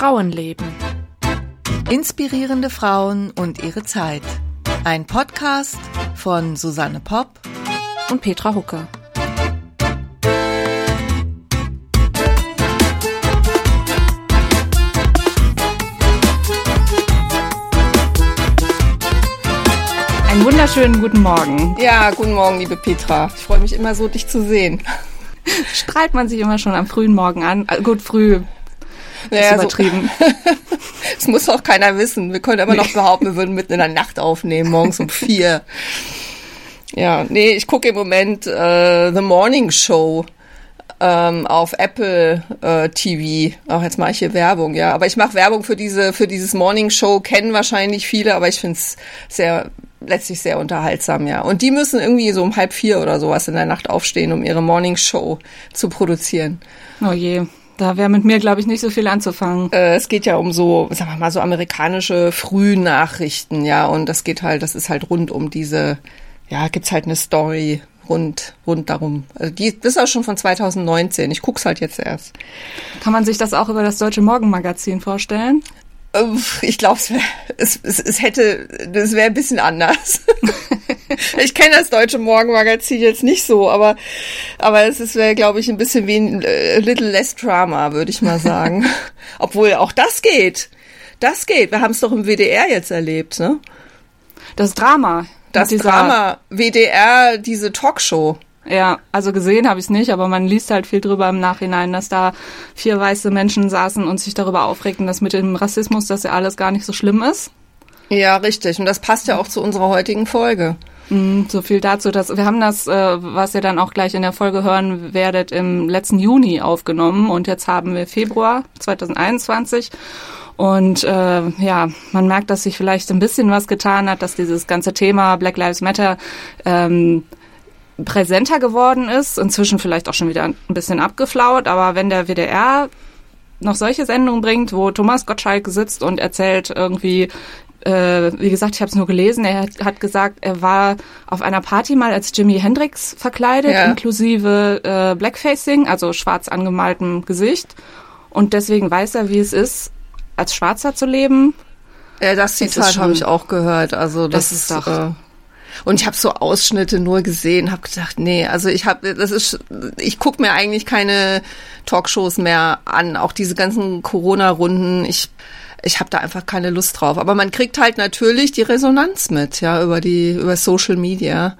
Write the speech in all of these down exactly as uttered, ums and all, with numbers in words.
Frauenleben. Inspirierende Frauen und ihre Zeit. Ein Podcast von Susanne Popp und Petra Hucke. Einen wunderschönen guten Morgen. Ja, guten Morgen, liebe Petra. Ich freue mich immer so, dich zu sehen. Strahlt man sich immer schon am frühen Morgen an? Also gut, früh naja, ist übertrieben. Das so. muss auch keiner wissen. Wir können immer noch behaupten, wir würden mitten in der Nacht aufnehmen, morgens um vier. Ja, nee, ich gucke im Moment äh, The Morning Show ähm, auf Apple äh, T V. Ach, jetzt mache ich hier Werbung, ja. Aber ich mache Werbung für diese für dieses Morning Show, kennen wahrscheinlich viele, aber ich finde es sehr letztlich sehr unterhaltsam, ja. Und die müssen irgendwie so um halb vier oder sowas in der Nacht aufstehen, um ihre Morning Show zu produzieren. Oh je, da wäre mit mir, glaube ich, nicht so viel anzufangen. Äh, es geht ja um so, sagen wir mal, so amerikanische Frühnachrichten, ja. Und das geht halt, das ist halt rund um diese, ja, gibt's halt eine Story rund, rund darum. Also die, das ist auch schon von zwanzig neunzehn. Ich guck's halt jetzt erst. Kann man sich das auch über das Deutsche Morgenmagazin vorstellen? Ich glaube, es, es, es hätte, das wäre ein bisschen anders. Ich kenne das Deutsche Morgenmagazin jetzt nicht so, aber aber es wäre, glaube ich, ein bisschen wie ein uh, little less Drama, würde ich mal sagen. Obwohl auch das geht. Das geht. Wir haben es doch im W D R jetzt erlebt, ne? Das Drama. Das Drama, W D R, diese Talkshow. Ja, also gesehen habe ich es nicht, aber man liest halt viel drüber im Nachhinein, dass da vier weiße Menschen saßen und sich darüber aufregten, dass mit dem Rassismus, dass ja alles gar nicht so schlimm ist. Ja, richtig. Und das passt ja auch zu unserer heutigen Folge. Mm, so viel dazu, dass wir haben das, äh, was ihr dann auch gleich in der Folge hören werdet, im letzten Juni aufgenommen und jetzt haben wir Februar zwanzig einundzwanzig. Und äh, ja, man merkt, dass sich vielleicht ein bisschen was getan hat, dass dieses ganze Thema Black Lives Matter ähm, präsenter geworden ist, inzwischen vielleicht auch schon wieder ein bisschen abgeflaut, aber wenn der W D R noch solche Sendungen bringt, wo Thomas Gottschalk sitzt und erzählt irgendwie, äh, wie gesagt, ich habe es nur gelesen, er hat gesagt, er war auf einer Party mal als Jimi Hendrix verkleidet, ja. Inklusive äh, Blackfacing, also schwarz angemaltem Gesicht, und deswegen weiß er, wie es ist, als Schwarzer zu leben. Ja, das Zitat habe ich auch gehört, also das, das ist doch... Äh Und ich habe so Ausschnitte nur gesehen, habe gedacht, nee, also ich habe, das ist, ich gucke mir eigentlich keine Talkshows mehr an, auch diese ganzen Corona-Runden. Ich, ich habe da einfach keine Lust drauf. Aber man kriegt halt natürlich die Resonanz mit, ja, über die, über Social Media.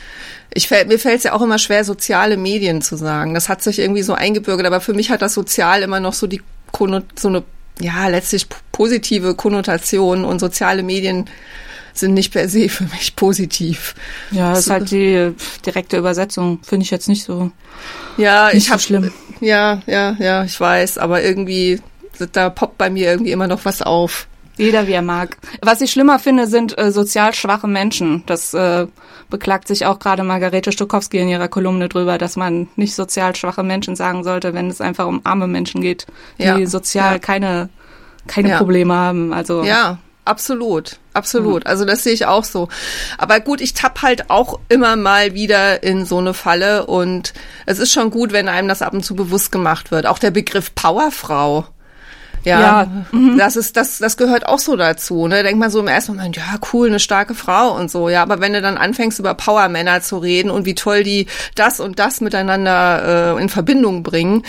Ich fällt, mir fällt es ja auch immer schwer, soziale Medien zu sagen. Das hat sich irgendwie so eingebürgert, aber für mich hat das sozial immer noch so die so eine, ja, letztlich positive Konnotation, und soziale Medien sind nicht per se für mich positiv. Ja, das ist halt die direkte Übersetzung, finde ich jetzt nicht so Ja, nicht ich so hab, schlimm. Ja, ja, ja, ich weiß, aber irgendwie, da poppt bei mir irgendwie immer noch was auf. Jeder, wie er mag. Was ich schlimmer finde, sind äh, sozial schwache Menschen. Das äh, beklagt sich auch gerade Margarete Stokowski in ihrer Kolumne drüber, dass man nicht sozial schwache Menschen sagen sollte, wenn es einfach um arme Menschen geht, die ja, sozial ja. keine, keine ja. Probleme haben. Also ja. Absolut, absolut. Also das sehe ich auch so. Aber gut, ich tapp halt auch immer mal wieder in so eine Falle, und es ist schon gut, wenn einem das ab und zu bewusst gemacht wird. Auch der Begriff Powerfrau. Ja, ja. Mhm. das ist, das, das gehört auch so dazu, ne? Denkt man so im ersten Moment, ja, cool, eine starke Frau und so, ja. Aber wenn du dann anfängst, über Powermänner zu reden und wie toll die das und das miteinander äh, in Verbindung bringen,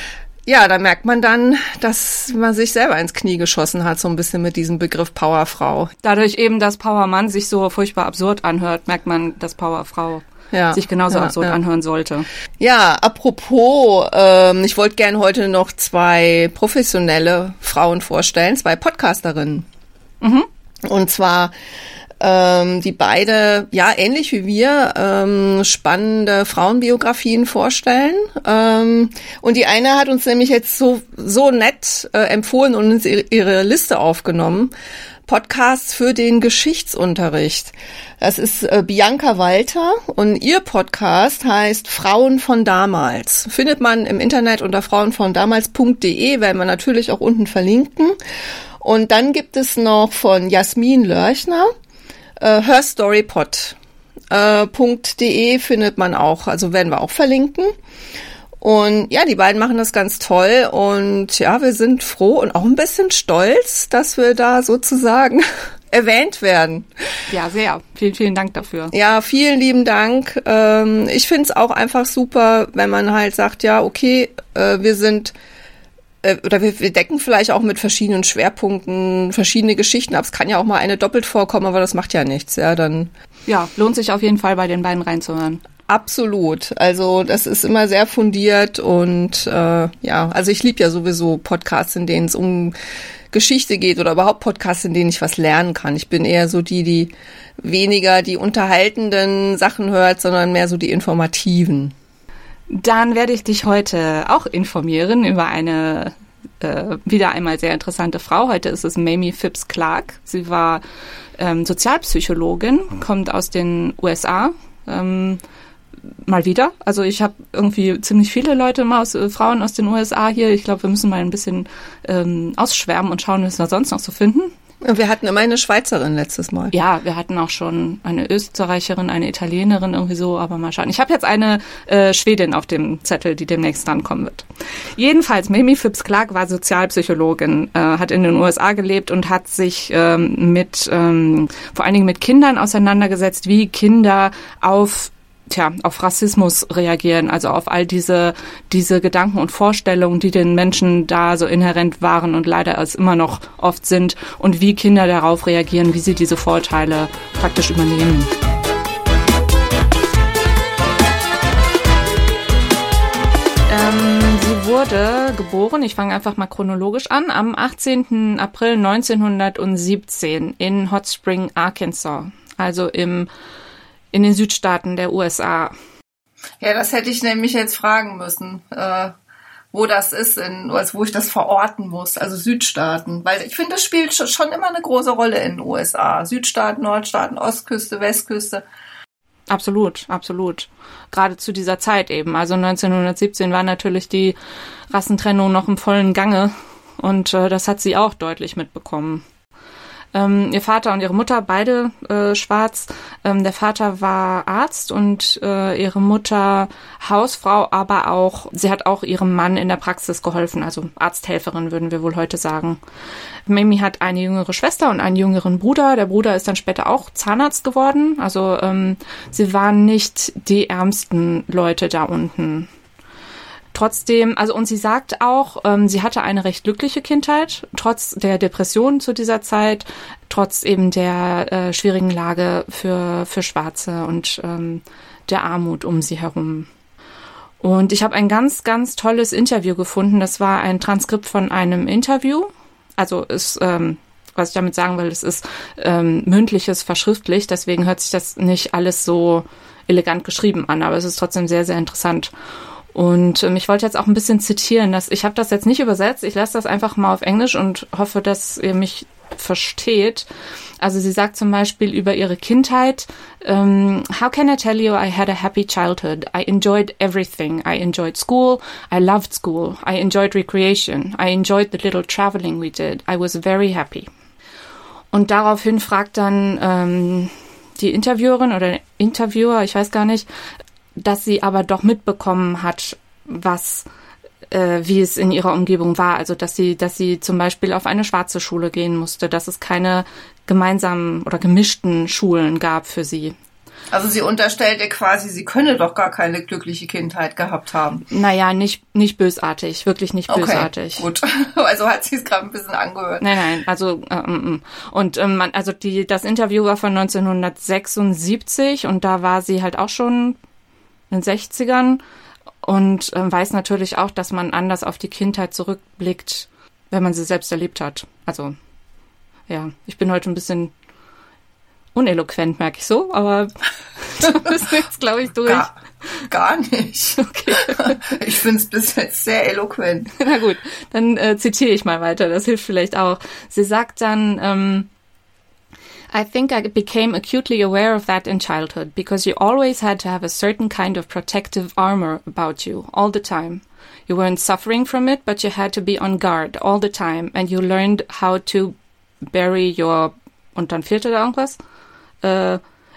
ja, da merkt man dann, dass man sich selber ins Knie geschossen hat, so ein bisschen mit diesem Begriff Powerfrau. Dadurch eben, dass Powermann sich so furchtbar absurd anhört, merkt man, dass Powerfrau ja, sich genauso ja, absurd ja. anhören sollte. Ja, apropos, ähm, ich wollte gern heute noch zwei professionelle Frauen vorstellen, zwei Podcasterinnen. Mhm. Und zwar ähm, die beide, ja, ähnlich wie wir, ähm, spannende Frauenbiografien vorstellen. Ähm, und die eine hat uns nämlich jetzt so so nett äh, empfohlen und uns ihre, ihre Liste aufgenommen. Podcasts für den Geschichtsunterricht. Das ist äh, Bianca Walter, und ihr Podcast heißt Frauen von damals. Findet man im Internet unter frauen von damals punkt de, werden wir natürlich auch unten verlinken. Und dann gibt es noch von Jasmin Lörchner, äh, herstorypod punkt de findet man auch, also werden wir auch verlinken. Und ja, die beiden machen das ganz toll und ja, wir sind froh und auch ein bisschen stolz, dass wir da sozusagen erwähnt werden. Ja, sehr. Vielen, vielen Dank dafür. Ja, vielen lieben Dank. Ähm, ich finde es auch einfach super, wenn man halt sagt, ja, okay, äh, wir sind äh, oder wir, wir decken vielleicht auch mit verschiedenen Schwerpunkten verschiedene Geschichten ab. Es kann ja auch mal eine doppelt vorkommen, aber das macht ja nichts. Ja, dann. Ja, lohnt sich auf jeden Fall, bei den beiden reinzuhören. Absolut. Also das ist immer sehr fundiert und äh, ja, also ich liebe ja sowieso Podcasts, in denen es um Geschichte geht oder überhaupt Podcasts, in denen ich was lernen kann. Ich bin eher so die, die weniger die unterhaltenden Sachen hört, sondern mehr so die informativen. Dann werde ich dich heute auch informieren über eine äh, wieder einmal sehr interessante Frau. Heute ist es Mamie Phipps Clark. Sie war ähm, Sozialpsychologin, kommt aus den U S A. Ähm, mal wieder. Also ich habe irgendwie ziemlich viele Leute mal aus, äh, Frauen aus den U S A hier. Ich glaube, wir müssen mal ein bisschen ähm, ausschwärmen und schauen, was wir sonst noch so finden. Wir hatten immer eine Schweizerin letztes Mal. Ja, wir hatten auch schon eine Österreicherin, eine Italienerin, irgendwie so, aber mal schauen. Ich habe jetzt eine äh, Schwedin auf dem Zettel, die demnächst drankommen wird. Jedenfalls, Mamie Phipps Clark war Sozialpsychologin, äh, hat in den U S A gelebt und hat sich ähm, mit ähm, vor allen Dingen mit Kindern auseinandergesetzt, wie Kinder auf Tja, auf Rassismus reagieren, also auf all diese diese Gedanken und Vorstellungen, die den Menschen da so inhärent waren und leider es immer noch oft sind und wie Kinder darauf reagieren, wie sie diese Vorurteile praktisch übernehmen. Ähm, sie wurde geboren, ich fange einfach mal chronologisch an, am achtzehnten April neunzehnhundertsiebzehn in Hot Spring, Arkansas, also im in den Südstaaten der U S A. Ja, das hätte ich nämlich jetzt fragen müssen, äh, wo das ist, in, also wo ich das verorten muss, also Südstaaten. Weil ich finde, das spielt schon immer eine große Rolle in den U S A. Südstaaten, Nordstaaten, Ostküste, Westküste. Absolut, absolut. Gerade zu dieser Zeit eben. Also neunzehnhundertsiebzehn war natürlich die Rassentrennung noch im vollen Gange und äh, das hat sie auch deutlich mitbekommen. Ähm, ihr Vater und ihre Mutter, beide äh, schwarz. Ähm, der Vater war Arzt und äh, ihre Mutter Hausfrau, aber auch, sie hat auch ihrem Mann in der Praxis geholfen, also Arzthelferin würden wir wohl heute sagen. Mamie hat eine jüngere Schwester und einen jüngeren Bruder. Der Bruder ist dann später auch Zahnarzt geworden. Also ähm, sie waren nicht die ärmsten Leute da unten. Trotzdem, also und sie sagt auch, ähm, sie hatte eine recht glückliche Kindheit, trotz der Depression zu dieser Zeit, trotz eben der äh, schwierigen Lage für für Schwarze und ähm, der Armut um sie herum. Und ich habe ein ganz, ganz tolles Interview gefunden. Das war ein Transkript von einem Interview. Also ist, ähm, was ich damit sagen will, es ist ähm, mündliches verschriftlicht, deswegen hört sich das nicht alles so elegant geschrieben an, aber es ist trotzdem sehr, sehr interessant. Und ähm, ich wollte jetzt auch ein bisschen zitieren. Dass, ich habe das jetzt nicht übersetzt, ich lasse das einfach mal auf Englisch und hoffe, dass ihr mich versteht. Also sie sagt zum Beispiel über ihre Kindheit, um, how can I tell you I had a happy childhood? I enjoyed everything. I enjoyed school. I loved school. I enjoyed recreation. I enjoyed the little traveling we did. I was very happy. Und daraufhin fragt dann ähm, die Interviewerin oder Interviewer, ich weiß gar nicht, dass sie aber doch mitbekommen hat, was, äh, wie es in ihrer Umgebung war. Also, dass sie, dass sie zum Beispiel auf eine schwarze Schule gehen musste, dass es keine gemeinsamen oder gemischten Schulen gab für sie. Also sie unterstellt ihr quasi, sie könne doch gar keine glückliche Kindheit gehabt haben. Naja, nicht, nicht bösartig, wirklich nicht bösartig. Okay, gut. Also hat sie es gerade ein bisschen angehört. Nein, nein, also ähm, und ähm, man, also die, das Interview war von neunzehnhundertsechsundsiebzig und da war sie halt auch schon in den sechzigern und ähm, weiß natürlich auch, dass man anders auf die Kindheit zurückblickt, wenn man sie selbst erlebt hat. Also, ja, ich bin heute ein bisschen uneloquent, merke ich so, aber da müssen wir jetzt, glaube ich, durch. Gar, gar nicht. Okay. Ich finde es bis jetzt sehr eloquent. Na gut, dann äh, zitiere ich mal weiter, das hilft vielleicht auch. Sie sagt dann, ähm, I think I became acutely aware of that in childhood, because you always had to have a certain kind of protective armor about you, all the time. You weren't suffering from it, but you had to be on guard all the time, and you learned how to bury your, und dann fehlte da irgendwas, uh,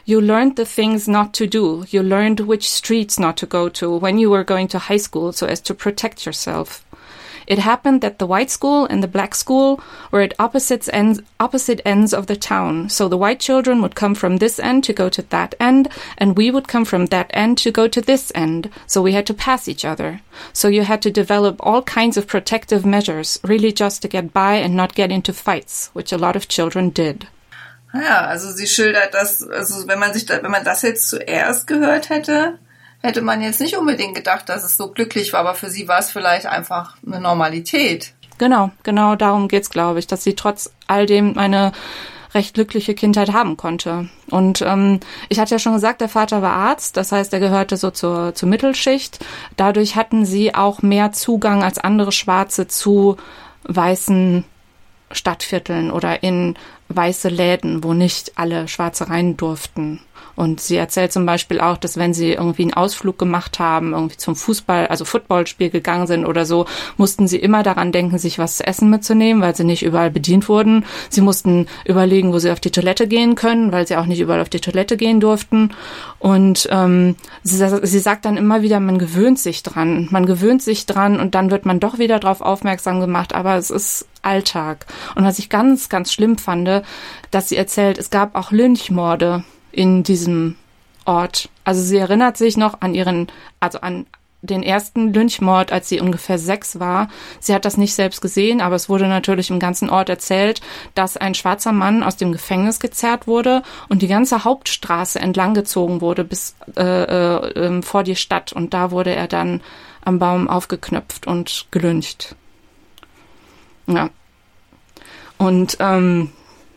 You learned the things not to do. You learned which streets not to go to when you were going to high school so as to protect yourself. It happened that the white school and the black school were at opposite ends, opposite ends of the town. So the white children would come from this end to go to that end, and we would come from that end to go to this end. So we had to pass each other. So you had to develop all kinds of protective measures, really just to get by and not get into fights, which a lot of children did. Ja, also sie schildert das, also wenn man sich da, wenn man das jetzt zuerst gehört hätte, hätte man jetzt nicht unbedingt gedacht, dass es so glücklich war, aber für sie war es vielleicht einfach eine Normalität. Genau, genau darum geht's, glaube ich, dass sie trotz all dem eine recht glückliche Kindheit haben konnte. Und ähm, ich hatte ja schon gesagt, der Vater war Arzt, das heißt, er gehörte so zur, zur Mittelschicht. Dadurch hatten sie auch mehr Zugang als andere Schwarze zu weißen Stadtvierteln oder in weiße Läden, wo nicht alle Schwarze rein durften. Und sie erzählt zum Beispiel auch, dass wenn sie irgendwie einen Ausflug gemacht haben, irgendwie zum Fußball, also Footballspiel gegangen sind oder so, mussten sie immer daran denken, sich was zu essen mitzunehmen, weil sie nicht überall bedient wurden. Sie mussten überlegen, wo sie auf die Toilette gehen können, weil sie auch nicht überall auf die Toilette gehen durften. Und ähm, sie, sie sagt dann immer wieder, man gewöhnt sich dran. Man gewöhnt sich dran und dann wird man doch wieder darauf aufmerksam gemacht, aber es ist Alltag. Und was ich ganz, ganz schlimm fand, dass sie erzählt, es gab auch Lynchmorde in diesem Ort. Also sie erinnert sich noch an ihren, also an den ersten Lynchmord, als sie ungefähr sechs war. Sie hat das nicht selbst gesehen, aber es wurde natürlich im ganzen Ort erzählt, dass ein schwarzer Mann aus dem Gefängnis gezerrt wurde und die ganze Hauptstraße entlang gezogen wurde bis äh, äh, vor die Stadt. Und da wurde er dann am Baum aufgeknöpft und gelyncht. Ja. Und ähm,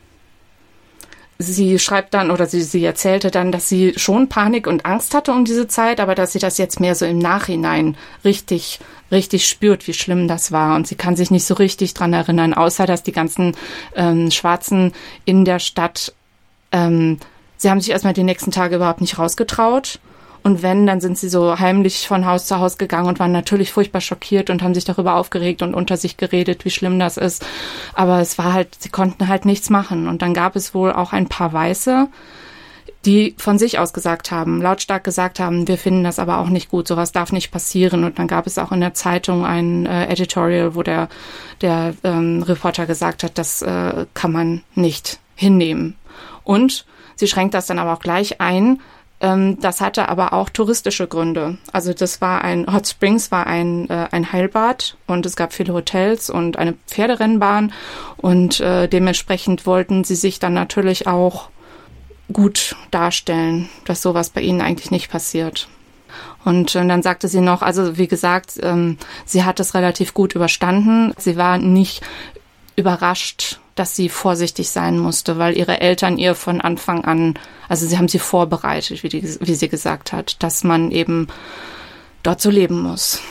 sie schreibt dann, oder sie, sie erzählte dann, dass sie schon Panik und Angst hatte um diese Zeit, aber dass sie das jetzt mehr so im Nachhinein richtig, richtig spürt, wie schlimm das war. Und sie kann sich nicht so richtig dran erinnern, außer dass die ganzen ähm, Schwarzen in der Stadt, ähm, sie haben sich erstmal die nächsten Tage überhaupt nicht rausgetraut. Und wenn, dann sind sie so heimlich von Haus zu Haus gegangen und waren natürlich furchtbar schockiert und haben sich darüber aufgeregt und unter sich geredet, wie schlimm das ist. Aber es war halt, sie konnten halt nichts machen. Und dann gab es wohl auch ein paar Weiße, die von sich aus gesagt haben, lautstark gesagt haben, wir finden das aber auch nicht gut, sowas darf nicht passieren. Und dann gab es auch in der Zeitung ein äh, Editorial, wo der, der ähm, Reporter gesagt hat, das äh, kann man nicht hinnehmen. Und sie schränkt das dann aber auch gleich ein. Das hatte aber auch touristische Gründe. Also das war ein, Hot Springs war ein, äh, ein Heilbad und es gab viele Hotels und eine Pferderennbahn und äh, dementsprechend wollten sie sich dann natürlich auch gut darstellen, dass sowas bei ihnen eigentlich nicht passiert. Und äh, dann sagte sie noch, also wie gesagt, ähm, sie hat es relativ gut überstanden. Sie war nicht überrascht, dass sie vorsichtig sein musste, weil ihre Eltern ihr von Anfang an, also sie haben sie vorbereitet, wie, die, wie sie gesagt hat, dass man eben dort so leben muss.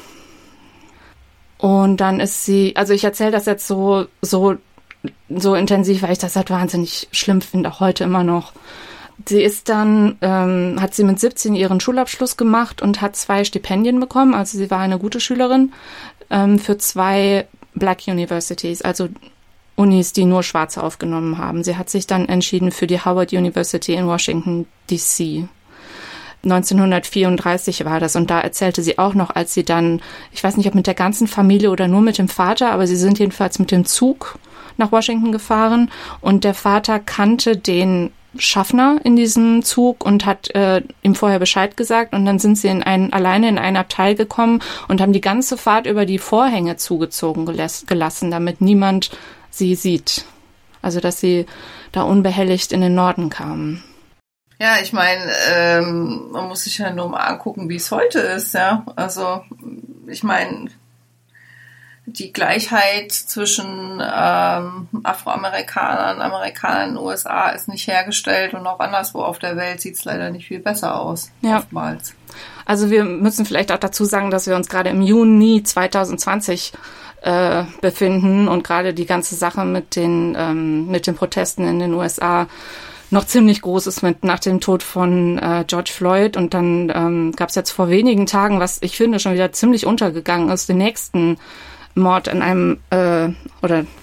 Und dann ist sie, also ich erzähle das jetzt so, so, so intensiv, weil ich das halt wahnsinnig schlimm finde, auch heute immer noch. Sie ist dann, ähm, hat sie mit siebzehn ihren Schulabschluss gemacht und hat zwei Stipendien bekommen, also sie war eine gute Schülerin, ähm, für zwei Black Universities, also Unis, die nur Schwarze aufgenommen haben. Sie hat sich dann entschieden für die Howard University in Washington, D C neunzehnhundertvierunddreißig war das und da erzählte sie auch noch, als sie dann, ich weiß nicht, ob mit der ganzen Familie oder nur mit dem Vater, aber sie sind jedenfalls mit dem Zug nach Washington gefahren und der Vater kannte den Schaffner in diesem Zug und hat äh, ihm vorher Bescheid gesagt und dann sind sie in ein, alleine in ein Abteil gekommen und haben die ganze Fahrt über die Vorhänge zugezogen gelas- gelassen, damit niemand sie sieht. Also, dass sie da unbehelligt in den Norden kamen. Ja, ich meine, ähm, man muss sich ja nur mal angucken, wie es heute ist, ja. Also, ich meine, die Gleichheit zwischen ähm, Afroamerikanern und Amerikanern in den U S A ist nicht hergestellt und auch anderswo auf der Welt sieht es leider nicht viel besser aus, ja. Oftmals. Also wir müssen vielleicht auch dazu sagen, dass wir uns gerade im Juni zwanzig zwanzig äh, befinden und gerade die ganze Sache mit den ähm, mit den Protesten in den U S A noch ziemlich groß ist mit nach dem Tod von äh, George Floyd und dann ähm, gab es jetzt vor wenigen Tagen, was ich finde schon wieder ziemlich untergegangen ist, den nächsten Mord in einem, äh, oder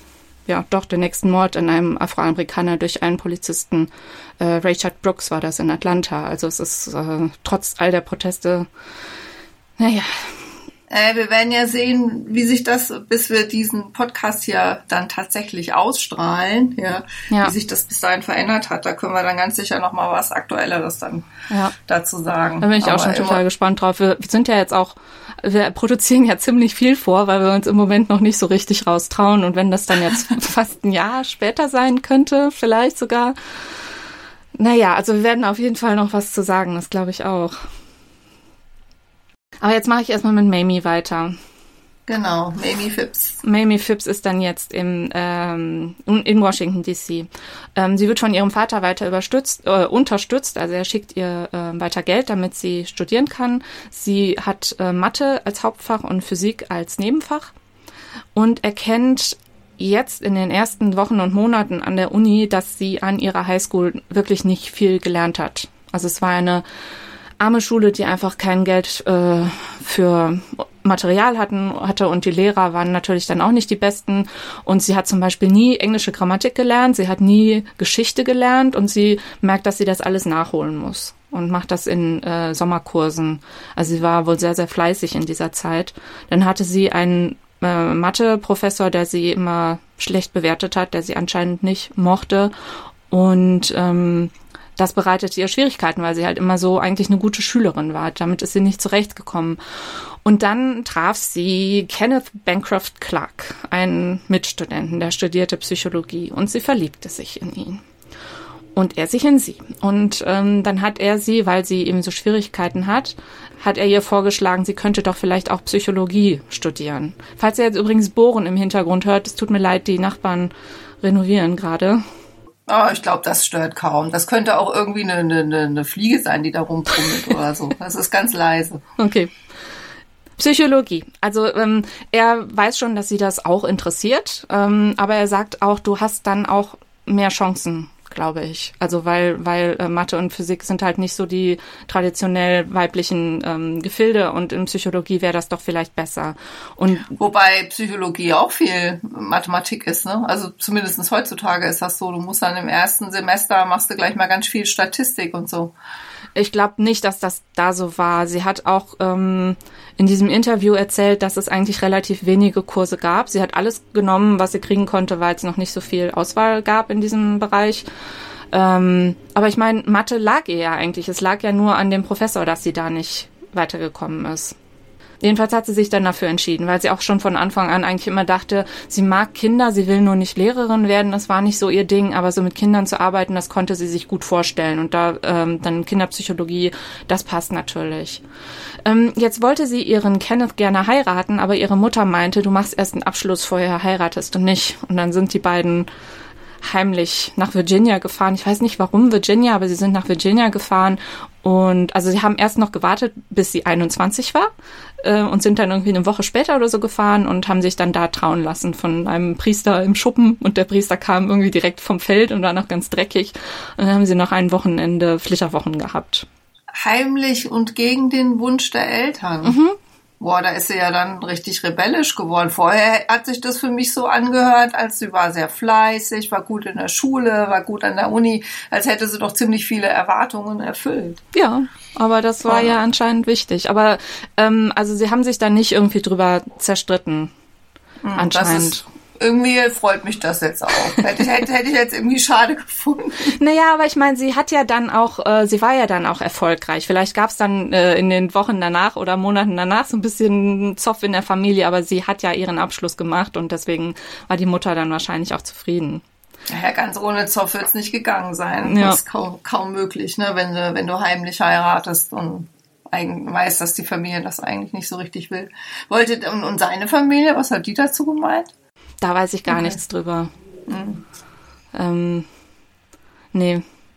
ja, doch, den nächsten Mord an einem Afroamerikaner durch einen Polizisten. Äh, Rayshard Brooks war das in Atlanta. Also es ist äh, trotz all der Proteste, naja. Äh, wir werden ja sehen, wie sich das, bis wir diesen Podcast hier dann tatsächlich ausstrahlen, ja, ja. wie sich das bis dahin verändert hat. Da können wir dann ganz sicher noch mal was Aktuelleres dann ja. dazu sagen. Da bin ich Aber auch schon total gespannt drauf. Wir sind ja jetzt auch, wir produzieren ja ziemlich viel vor, weil wir uns im Moment noch nicht so richtig raustrauen. Und wenn das dann jetzt fast ein Jahr später sein könnte, vielleicht sogar. Naja, also wir werden auf jeden Fall noch was zu sagen, das glaube ich auch. Aber jetzt mache ich erstmal mit Mamie weiter. Genau, Mamie Phipps. Mamie Phipps ist dann jetzt im, ähm, in Washington D C. Ähm, sie wird von ihrem Vater weiter überstützt, äh, unterstützt, also er schickt ihr äh, weiter Geld, damit sie studieren kann. Sie hat äh, Mathe als Hauptfach und Physik als Nebenfach und erkennt jetzt in den ersten Wochen und Monaten an der Uni, dass sie an ihrer Highschool wirklich nicht viel gelernt hat. Also es war eine arme Schule, die einfach kein Geld äh, für Material hatten, hatte und die Lehrer waren natürlich dann auch nicht die besten und sie hat zum Beispiel nie englische Grammatik gelernt, sie hat nie Geschichte gelernt und sie merkt, dass sie das alles nachholen muss und macht das in äh, Sommerkursen. Also sie war wohl sehr, sehr fleißig in dieser Zeit. Dann hatte sie einen äh, Mathe-Professor, der sie immer schlecht bewertet hat, der sie anscheinend nicht mochte und ähm, das bereitete ihr Schwierigkeiten, weil sie halt immer so eigentlich eine gute Schülerin war. Damit ist sie nicht zurechtgekommen. Und dann traf sie Kenneth Bancroft Clark, einen Mitstudenten, der studierte Psychologie. Und sie verliebte sich in ihn. Und er sich in sie. Und ähm, dann hat er sie, weil sie eben so Schwierigkeiten hat, hat er ihr vorgeschlagen, sie könnte doch vielleicht auch Psychologie studieren. Falls ihr jetzt übrigens Bohren im Hintergrund hört, es tut mir leid, die Nachbarn renovieren gerade. Oh, ich glaube, das stört kaum. Das könnte auch irgendwie eine, eine, eine Fliege sein, die da rumpummelt oder so. Das ist ganz leise. Okay. Psychologie. Also ähm, er weiß schon, dass sie das auch interessiert, ähm, aber er sagt auch, du hast dann auch mehr Chancen, glaube ich. Also weil weil äh, Mathe und Physik sind halt nicht so die traditionell weiblichen ähm, Gefilde und in Psychologie wäre das doch vielleicht besser. Und wobei Psychologie auch viel Mathematik ist, ne? Also zumindest heutzutage ist das so. Du musst dann im ersten Semester machst du gleich mal ganz viel Statistik und so. Ich glaube nicht, dass das da so war. Sie hat auch ähm, in diesem Interview erzählt, dass es eigentlich relativ wenige Kurse gab. Sie hat alles genommen, was sie kriegen konnte, weil es noch nicht so viel Auswahl gab in diesem Bereich. Ähm, aber ich meine, Mathe lag ihr ja eigentlich. Es lag ja nur an dem Professor, dass sie da nicht weitergekommen ist. Jedenfalls hat sie sich dann dafür entschieden, weil sie auch schon von Anfang an eigentlich immer dachte, sie mag Kinder, sie will nur nicht Lehrerin werden, das war nicht so ihr Ding, aber so mit Kindern zu arbeiten, das konnte sie sich gut vorstellen und da ähm, dann Kinderpsychologie, das passt natürlich. Ähm, jetzt wollte sie ihren Kenneth gerne heiraten, aber ihre Mutter meinte, du machst erst einen Abschluss, vorher heiratest du nicht. Und dann sind die beiden heimlich nach Virginia gefahren. Ich weiß nicht, warum Virginia, aber sie sind nach Virginia gefahren. Und also sie haben erst noch gewartet, bis sie einundzwanzig war äh, und sind dann irgendwie eine Woche später oder so gefahren und haben sich dann da trauen lassen von einem Priester im Schuppen. Und der Priester kam irgendwie direkt vom Feld und war noch ganz dreckig. Und dann haben sie noch ein Wochenende Flitterwochen gehabt. Heimlich und gegen den Wunsch der Eltern. Mhm. Boah, da ist sie ja dann richtig rebellisch geworden. Vorher hat sich das für mich so angehört, als sie war sehr fleißig, war gut in der Schule, war gut an der Uni, als hätte sie doch ziemlich viele Erwartungen erfüllt. Ja, aber das war oh. ja anscheinend wichtig. Aber ähm, also sie haben sich da nicht irgendwie drüber zerstritten, hm, anscheinend. Das ist, irgendwie freut mich das jetzt auch. Hätte, hätte, hätte ich jetzt irgendwie schade gefunden. Naja, aber ich meine, sie hat ja dann auch, äh, sie war ja dann auch erfolgreich. Vielleicht gab es dann äh, in den Wochen danach oder Monaten danach so ein bisschen Zoff in der Familie, aber sie hat ja ihren Abschluss gemacht und deswegen war die Mutter dann wahrscheinlich auch zufrieden. Ja, ganz ohne Zoff wird es nicht gegangen sein. Ja. Das ist kaum, kaum möglich, ne, wenn du, wenn du heimlich heiratest und weißt, dass die Familie das eigentlich nicht so richtig will. Wollte, und, und seine Familie, was hat die dazu gemeint? Da weiß ich gar okay. nichts drüber. Mhm. Ähm, nee.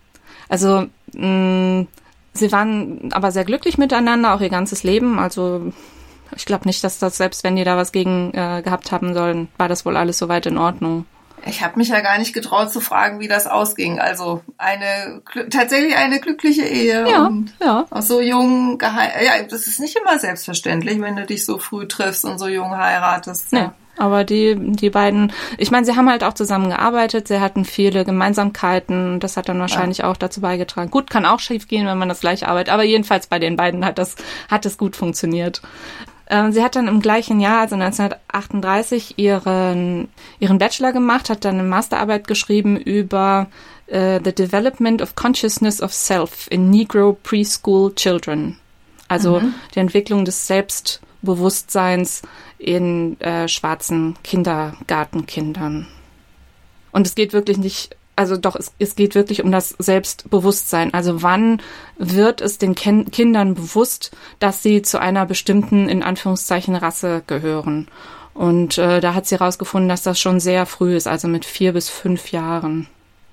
Also, mh, sie waren aber sehr glücklich miteinander, auch ihr ganzes Leben. Also, ich glaube nicht, dass das, selbst wenn die da was gegen äh, gehabt haben sollen, war das wohl alles soweit in Ordnung. Ich habe mich ja gar nicht getraut zu fragen, wie das ausging. Also eine tatsächlich eine glückliche Ehe. Ja, und ja. Aus so jung geheiratet. Ja, das ist nicht immer selbstverständlich, wenn du dich so früh triffst und so jung heiratest. Nee. Aber die, die beiden, ich meine, sie haben halt auch zusammengearbeitet, sie hatten viele Gemeinsamkeiten, das hat dann wahrscheinlich ja. auch dazu beigetragen. Gut, kann auch schief gehen, wenn man das gleich arbeitet, aber jedenfalls bei den beiden hat das, hat es gut funktioniert. Ähm, sie hat dann im gleichen Jahr, also neunzehnhundertachtunddreißig, ihren, ihren Bachelor gemacht, hat dann eine Masterarbeit geschrieben über uh, The Development of Consciousness of Self in Negro Preschool Children. Also mhm. die Entwicklung des Selbstbewusstseins in äh, schwarzen Kindergartenkindern. Und es geht wirklich nicht, also doch, es, es geht wirklich um das Selbstbewusstsein. Also wann wird es den Ken- Kindern bewusst, dass sie zu einer bestimmten, in Anführungszeichen, Rasse gehören? Und äh, da hat sie herausgefunden, dass das schon sehr früh ist, also mit vier bis fünf Jahren.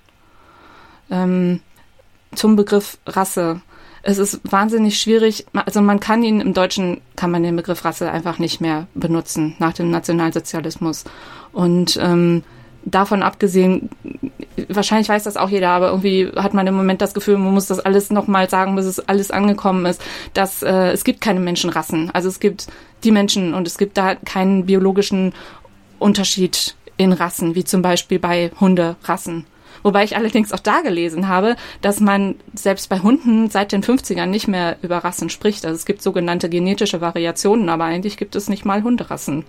Ähm, zum Begriff Rasse. Es ist wahnsinnig schwierig, also man kann ihn, im Deutschen kann man den Begriff Rasse einfach nicht mehr benutzen, nach dem Nationalsozialismus. Und ähm, davon abgesehen, wahrscheinlich weiß das auch jeder, aber irgendwie hat man im Moment das Gefühl, man muss das alles nochmal sagen, bis es alles angekommen ist, dass äh, es gibt keine Menschenrassen. Also es gibt die Menschen und es gibt da keinen biologischen Unterschied in Rassen, wie zum Beispiel bei Hunderassen. Wobei ich allerdings auch da gelesen habe, dass man selbst bei Hunden seit den fünfzigern nicht mehr über Rassen spricht. Also es gibt sogenannte genetische Variationen, aber eigentlich gibt es nicht mal Hunderassen.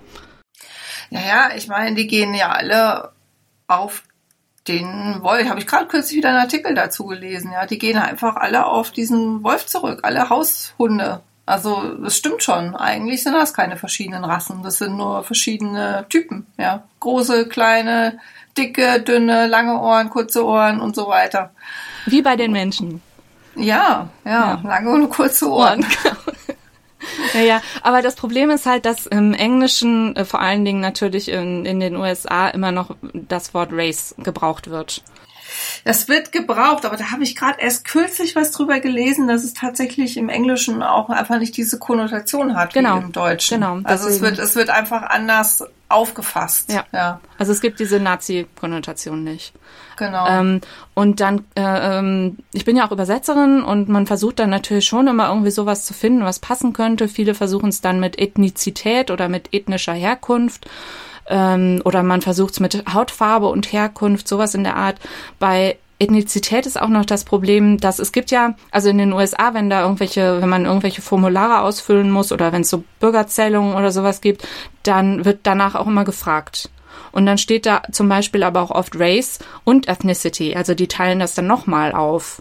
Naja, ich meine, die gehen ja alle auf den Wolf. Habe ich gerade kürzlich wieder einen Artikel dazu gelesen. Ja, die gehen einfach alle auf diesen Wolf zurück, alle Haushunde. Also das stimmt schon. Eigentlich sind das keine verschiedenen Rassen. Das sind nur verschiedene Typen. Ja, große, kleine, dicke, dünne, lange Ohren, kurze Ohren und so weiter. Wie bei den Menschen. Ja, ja, ja. Lange und kurze Ohren. Ja, ja, aber das Problem ist halt, dass im Englischen, äh, vor allen Dingen natürlich in, in den U S A, immer noch das Wort Race gebraucht wird. Das wird gebraucht, aber da habe ich gerade erst kürzlich was drüber gelesen, dass es tatsächlich im Englischen auch einfach nicht diese Konnotation hat genau, wie im Deutschen. Genau. Also es wird, es wird einfach anders aufgefasst. Ja. ja. Also es gibt diese Nazi-Konnotation nicht. Genau. Ähm, und dann, äh, ähm, ich bin ja auch Übersetzerin und man versucht dann natürlich schon immer irgendwie sowas zu finden, was passen könnte. Viele versuchen es dann mit Ethnizität oder mit ethnischer Herkunft. Ähm, oder man versucht es mit Hautfarbe und Herkunft, sowas in der Art. Bei Ethnizität ist auch noch das Problem, dass es gibt ja, also in den U S A, wenn da irgendwelche, wenn man irgendwelche Formulare ausfüllen muss oder wenn es so Bürgerzählungen oder sowas gibt, dann wird danach auch immer gefragt. Und dann steht da zum Beispiel aber auch oft Race und Ethnicity, also die teilen das dann nochmal auf.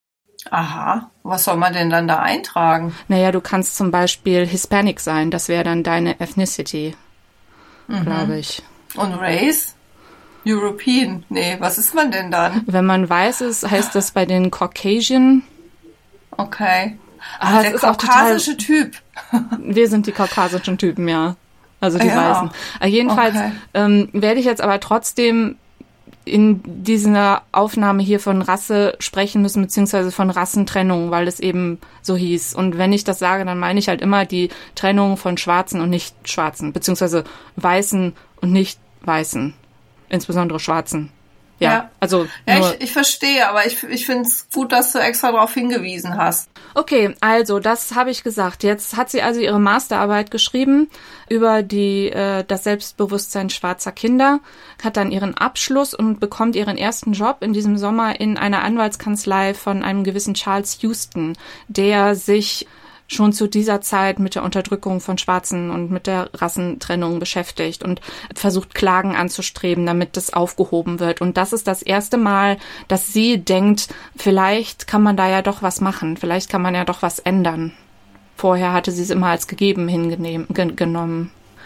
Aha, was soll man denn dann da eintragen? Naja, du kannst zum Beispiel Hispanic sein, das wäre dann deine Ethnicity, mhm. glaube ich. Und Race? European? Nee, was ist man denn dann? Wenn man weiß ist, heißt das bei den Caucasian. Okay. Ah, der kaukasische Typ. Wir sind die kaukasischen Typen, ja. Also die ja. Weißen. Aber jedenfalls okay. ähm, werde ich jetzt aber trotzdem in dieser Aufnahme hier von Rasse sprechen müssen, beziehungsweise von Rassentrennung, weil es eben so hieß. Und wenn ich das sage, dann meine ich halt immer die Trennung von Schwarzen und Nicht-Schwarzen, beziehungsweise Weißen und Nicht-Weißen. Insbesondere Schwarzen. Ja, ja. also ja, nur ich, ich verstehe, aber ich, ich finde es gut, dass du extra darauf hingewiesen hast. Okay, also das habe ich gesagt. Jetzt hat sie also ihre Masterarbeit geschrieben über die äh, das Selbstbewusstsein schwarzer Kinder, hat dann ihren Abschluss und bekommt ihren ersten Job in diesem Sommer in einer Anwaltskanzlei von einem gewissen Charles Houston, der sich schon zu dieser Zeit mit der Unterdrückung von Schwarzen und mit der Rassentrennung beschäftigt und versucht, Klagen anzustreben, damit das aufgehoben wird. Und das ist das erste Mal, dass sie denkt, vielleicht kann man da ja doch was machen, vielleicht kann man ja doch was ändern. Vorher hatte sie es immer als gegeben hingenommen.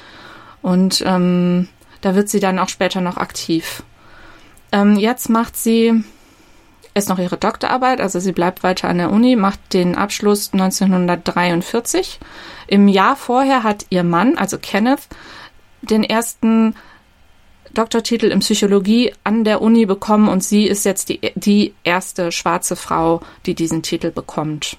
Und ähm, da wird sie dann auch später noch aktiv. Ähm, jetzt macht sie erst noch ihre Doktorarbeit, also sie bleibt weiter an der Uni, macht den Abschluss neunzehnhundertdreiundvierzig. Im Jahr vorher hat ihr Mann, also Kenneth, den ersten Doktortitel in Psychologie an der Uni bekommen und sie ist jetzt die, die erste schwarze Frau, die diesen Titel bekommt.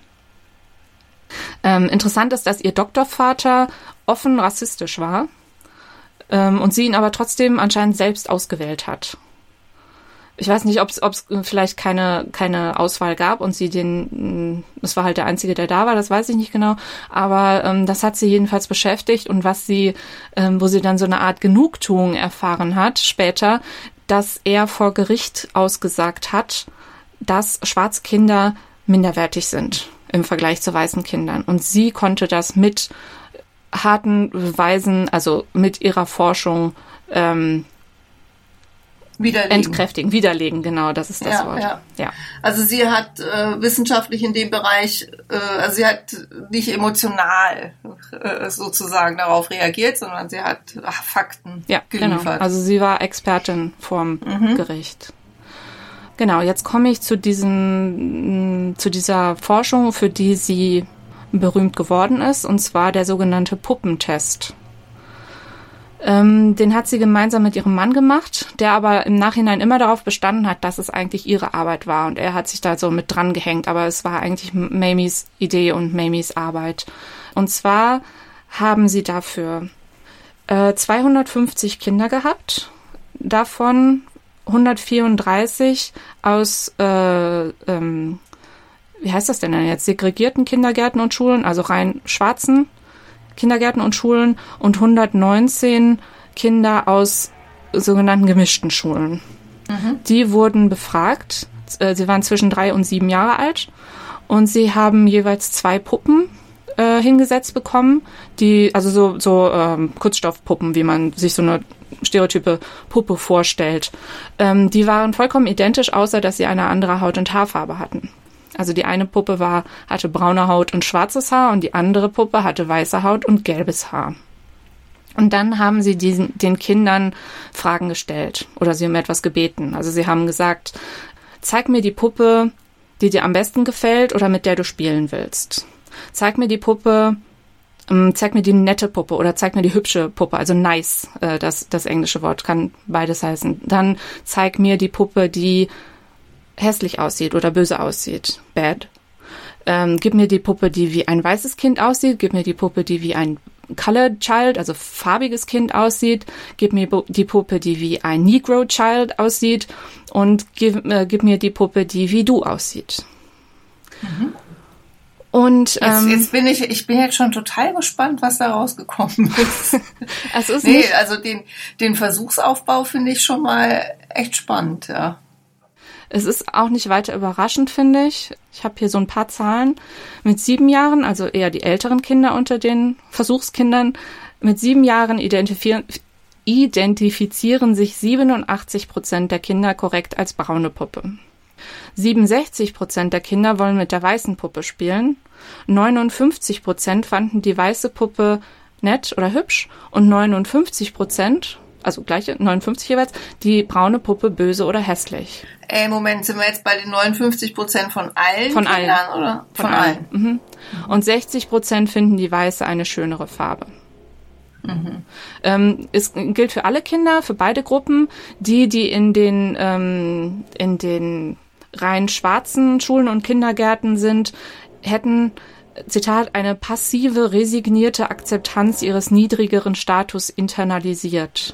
Ähm, interessant ist, dass ihr Doktorvater offen rassistisch war ähm, und sie ihn aber trotzdem anscheinend selbst ausgewählt hat. ich weiß nicht, ob es vielleicht keine keine Auswahl gab und sie den, das war halt der Einzige, der da war, das weiß ich nicht genau, aber ähm, das hat sie jedenfalls beschäftigt und was sie, ähm, wo sie dann so eine Art Genugtuung erfahren hat später, dass er vor Gericht ausgesagt hat, dass schwarze Kinder minderwertig sind im Vergleich zu weißen Kindern. Und sie konnte das mit harten Beweisen, also mit ihrer Forschung ähm, Widerlegen. Entkräftigen, widerlegen, genau, das ist das ja, Wort. Ja. Ja. Also sie hat äh, wissenschaftlich in dem Bereich, äh, also sie hat nicht emotional äh, sozusagen darauf reagiert, sondern sie hat ach, Fakten ja, geliefert. Genau. Also sie war Expertin vorm mhm. Gericht. Genau, jetzt komme ich zu diesem, zu dieser Forschung, für die sie berühmt geworden ist, und zwar der sogenannte Puppentest. Ähm, den hat sie gemeinsam mit ihrem Mann gemacht, der aber im Nachhinein immer darauf bestanden hat, dass es eigentlich ihre Arbeit war. Und er hat sich da so mit dran gehängt, aber es war eigentlich Mamies Idee und Mamies Arbeit. Und zwar haben sie dafür äh, zweihundertfünfzig Kinder gehabt, davon hundertvierunddreißig aus, äh, ähm, wie heißt das denn denn jetzt, segregierten Kindergärten und Schulen, also rein schwarzen Kindergärten und Schulen, und hundertneunzehn Kinder aus sogenannten gemischten Schulen. Mhm. Die wurden befragt. Sie waren zwischen drei und sieben Jahre alt und sie haben jeweils zwei Puppen äh, hingesetzt bekommen, die, also so, so ähm, Kunststoffpuppen, wie man sich so eine stereotype Puppe vorstellt. Ähm, die waren vollkommen identisch, außer dass sie eine andere Haut- und Haarfarbe hatten. Also die eine Puppe war, hatte braune Haut und schwarzes Haar und die andere Puppe hatte weiße Haut und gelbes Haar. Und dann haben sie diesen, den Kindern Fragen gestellt oder sie haben etwas gebeten. Also sie haben gesagt, zeig mir die Puppe, die dir am besten gefällt oder mit der du spielen willst. Zeig mir die Puppe, ähm, zeig mir die nette Puppe oder zeig mir die hübsche Puppe, also nice, äh, das, das englische Wort kann beides heißen. Dann zeig mir die Puppe, die hässlich aussieht oder böse aussieht. Bad. Ähm, gib mir die Puppe, die wie ein weißes Kind aussieht. Gib mir die Puppe, die wie ein Colored Child, also farbiges Kind aussieht. Gib mir die Puppe, die wie ein Negro Child aussieht. Und gib, äh, gib mir die Puppe, die wie du aussieht. Mhm. Und ähm, jetzt, jetzt bin ich, ich bin jetzt schon total gespannt, was da rausgekommen ist. Es ist nee, nicht, also den, den Versuchsaufbau finde ich schon mal echt spannend, ja. Es ist auch nicht weiter überraschend, finde ich. Ich habe hier so ein paar Zahlen. Mit sieben Jahren, also eher die älteren Kinder unter den Versuchskindern, mit sieben Jahren identifizieren, identifizieren sich siebenundachtzig Prozent der Kinder korrekt als braune Puppe. siebenundsechzig Prozent der Kinder wollen mit der weißen Puppe spielen. neunundfünfzig Prozent fanden die weiße Puppe nett oder hübsch und neunundfünfzig Prozent, also gleiche, neunundfünfzig jeweils, die braune Puppe böse oder hässlich. Ey, Moment, sind wir jetzt bei den neunundfünfzig Prozent von allen von Kindern, allen. oder? Von, von allen. allen. Mhm. Und sechzig Prozent finden die weiße eine schönere Farbe. Mhm. Ähm, es gilt für alle Kinder, für beide Gruppen. Die, die in den, ähm, in den rein schwarzen Schulen und Kindergärten sind, hätten, Zitat, eine passive, resignierte Akzeptanz ihres niedrigeren Status internalisiert.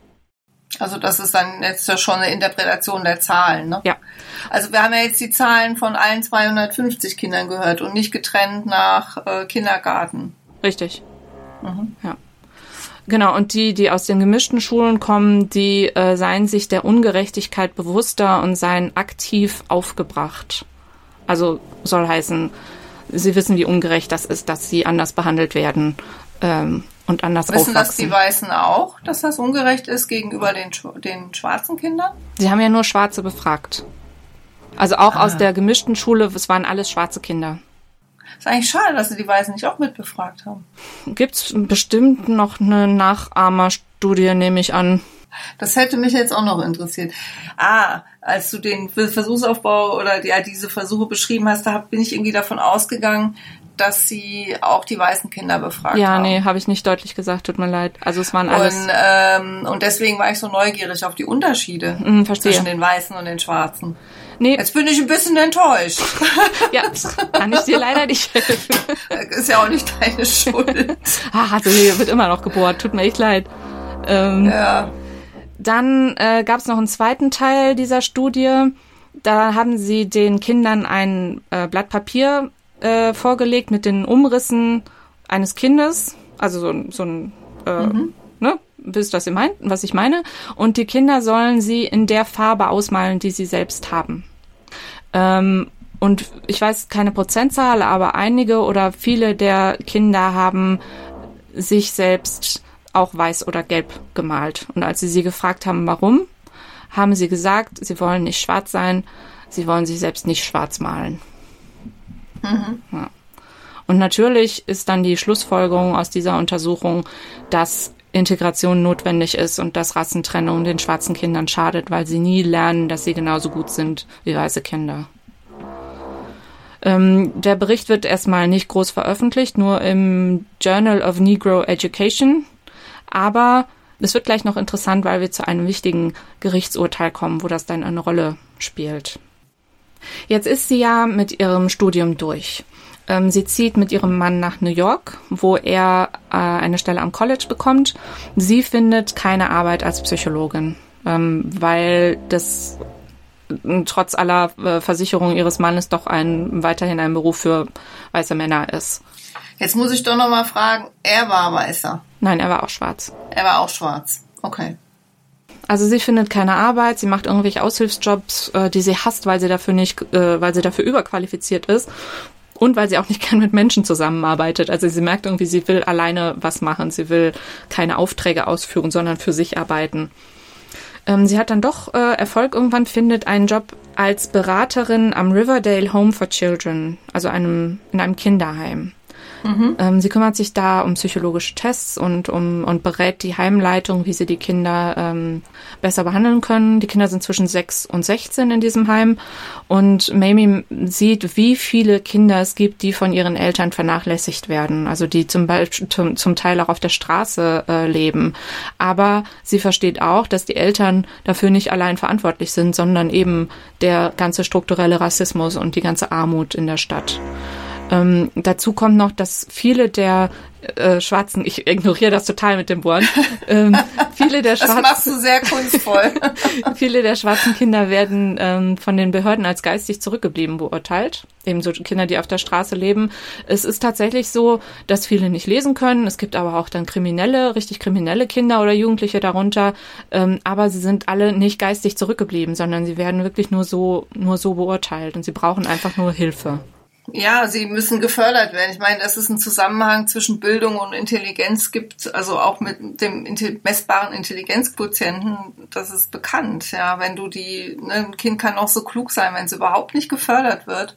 Also das ist dann jetzt ja schon eine Interpretation der Zahlen, ne? Ja. Also wir haben ja jetzt die Zahlen von allen zweihundertfünfzig Kindern gehört und nicht getrennt nach äh, Kindergarten. Richtig. Mhm. Ja. Genau, und die, die aus den gemischten Schulen kommen, die äh, seien sich der Ungerechtigkeit bewusster und seien aktiv aufgebracht. Also soll heißen, sie wissen, wie ungerecht das ist, dass sie anders behandelt werden ähm, und anders wissen aufwachsen. Wissen das die Weißen auch, dass das ungerecht ist gegenüber den, den schwarzen Kindern? Sie haben ja nur Schwarze befragt. Also auch ah. aus der gemischten Schule, es waren alles schwarze Kinder. Ist eigentlich schade, dass sie die Weißen nicht auch mitbefragt haben. Gibt's bestimmt noch eine Nachahmerstudie, nehme ich an. Das hätte mich jetzt auch noch interessiert. Ah, als du den Versuchsaufbau oder ja, diese Versuche beschrieben hast, da bin ich irgendwie davon ausgegangen, dass sie auch die weißen Kinder befragt ja, haben. Ja, nee, habe ich nicht deutlich gesagt, tut mir leid. Also es waren alles... Und, ähm, und deswegen war ich so neugierig auf die Unterschiede mm, verstehe. zwischen den Weißen und den Schwarzen. Nee. Jetzt bin ich ein bisschen enttäuscht. Ja, kann ich dir leider nicht helfen. Ist ja auch nicht deine Schuld. Ah, also hier wird immer noch gebohrt, tut mir echt leid. Ähm, ja. Dann äh, gab es noch einen zweiten Teil dieser Studie. Da haben sie den Kindern ein äh, Blatt Papier äh, vorgelegt mit den Umrissen eines Kindes, also so, so ein, äh, mhm. ne, wisst was ihr meint, was ich meine? Und die Kinder sollen sie in der Farbe ausmalen, die sie selbst haben. Ähm, und ich weiß keine Prozentzahl, aber einige oder viele der Kinder haben sich selbst auch weiß oder gelb gemalt. Und als sie sie gefragt haben, warum, haben sie gesagt, sie wollen nicht schwarz sein, sie wollen sich selbst nicht schwarz malen. Mhm. Ja. Und natürlich ist dann die Schlussfolgerung aus dieser Untersuchung, dass Integration notwendig ist und dass Rassentrennung den schwarzen Kindern schadet, weil sie nie lernen, dass sie genauso gut sind wie weiße Kinder. Ähm, der Bericht wird erstmal nicht groß veröffentlicht, nur im Journal of Negro Education. Aber es wird gleich noch interessant, weil wir zu einem wichtigen Gerichtsurteil kommen, wo das dann eine Rolle spielt. Jetzt ist sie ja mit ihrem Studium durch. Ähm, sie zieht mit ihrem Mann nach New York, wo er äh, eine Stelle am College bekommt. Sie findet keine Arbeit als Psychologin, ähm, weil das äh, trotz aller äh, Versicherungen ihres Mannes doch ein weiterhin ein Beruf für weiße Männer ist. Jetzt muss ich doch noch mal fragen, er war weißer? Nein, er war auch schwarz. Er war auch schwarz, okay. Also sie findet keine Arbeit, sie macht irgendwelche Aushilfsjobs, äh, die sie hasst, weil sie dafür nicht, äh, weil sie dafür überqualifiziert ist und weil sie auch nicht gern mit Menschen zusammenarbeitet. Also sie merkt irgendwie, sie will alleine was machen, sie will keine Aufträge ausführen, sondern für sich arbeiten. Ähm, sie hat dann doch äh, Erfolg irgendwann, findet einen Job als Beraterin am Riverdale Home for Children, also einem in einem Kinderheim. Mhm. Ähm, sie kümmert sich da um psychologische Tests und um und berät die Heimleitung, wie sie die Kinder ähm, besser behandeln können. Die Kinder sind zwischen sechs und sechzehn in diesem Heim und Mamie sieht, wie viele Kinder es gibt, die von ihren Eltern vernachlässigt werden, also die zum Beispiel zum, zum Teil auch auf der Straße äh, leben. Aber sie versteht auch, dass die Eltern dafür nicht allein verantwortlich sind, sondern eben der ganze strukturelle Rassismus und die ganze Armut in der Stadt. Ähm, dazu kommt noch, dass viele der äh, schwarzen, ich ignoriere das total mit dem Wort, ähm, viele der schwarzen, das machst du sehr kunstvoll. viele der schwarzen Kinder werden ähm, von den Behörden als geistig zurückgeblieben beurteilt. Ebenso Kinder, die auf der Straße leben. Es ist tatsächlich so, dass viele nicht lesen können. Es gibt aber auch dann kriminelle, richtig kriminelle Kinder oder Jugendliche darunter. Ähm, aber sie sind alle nicht geistig zurückgeblieben, sondern sie werden wirklich nur so, nur so beurteilt und sie brauchen einfach nur Hilfe. Ja, sie müssen gefördert werden. Ich meine, dass es einen Zusammenhang zwischen Bildung und Intelligenz gibt, also auch mit dem messbaren Intelligenzquotienten, das ist bekannt. Ja, wenn du die, ne, ein Kind kann auch so klug sein, wenn es überhaupt nicht gefördert wird,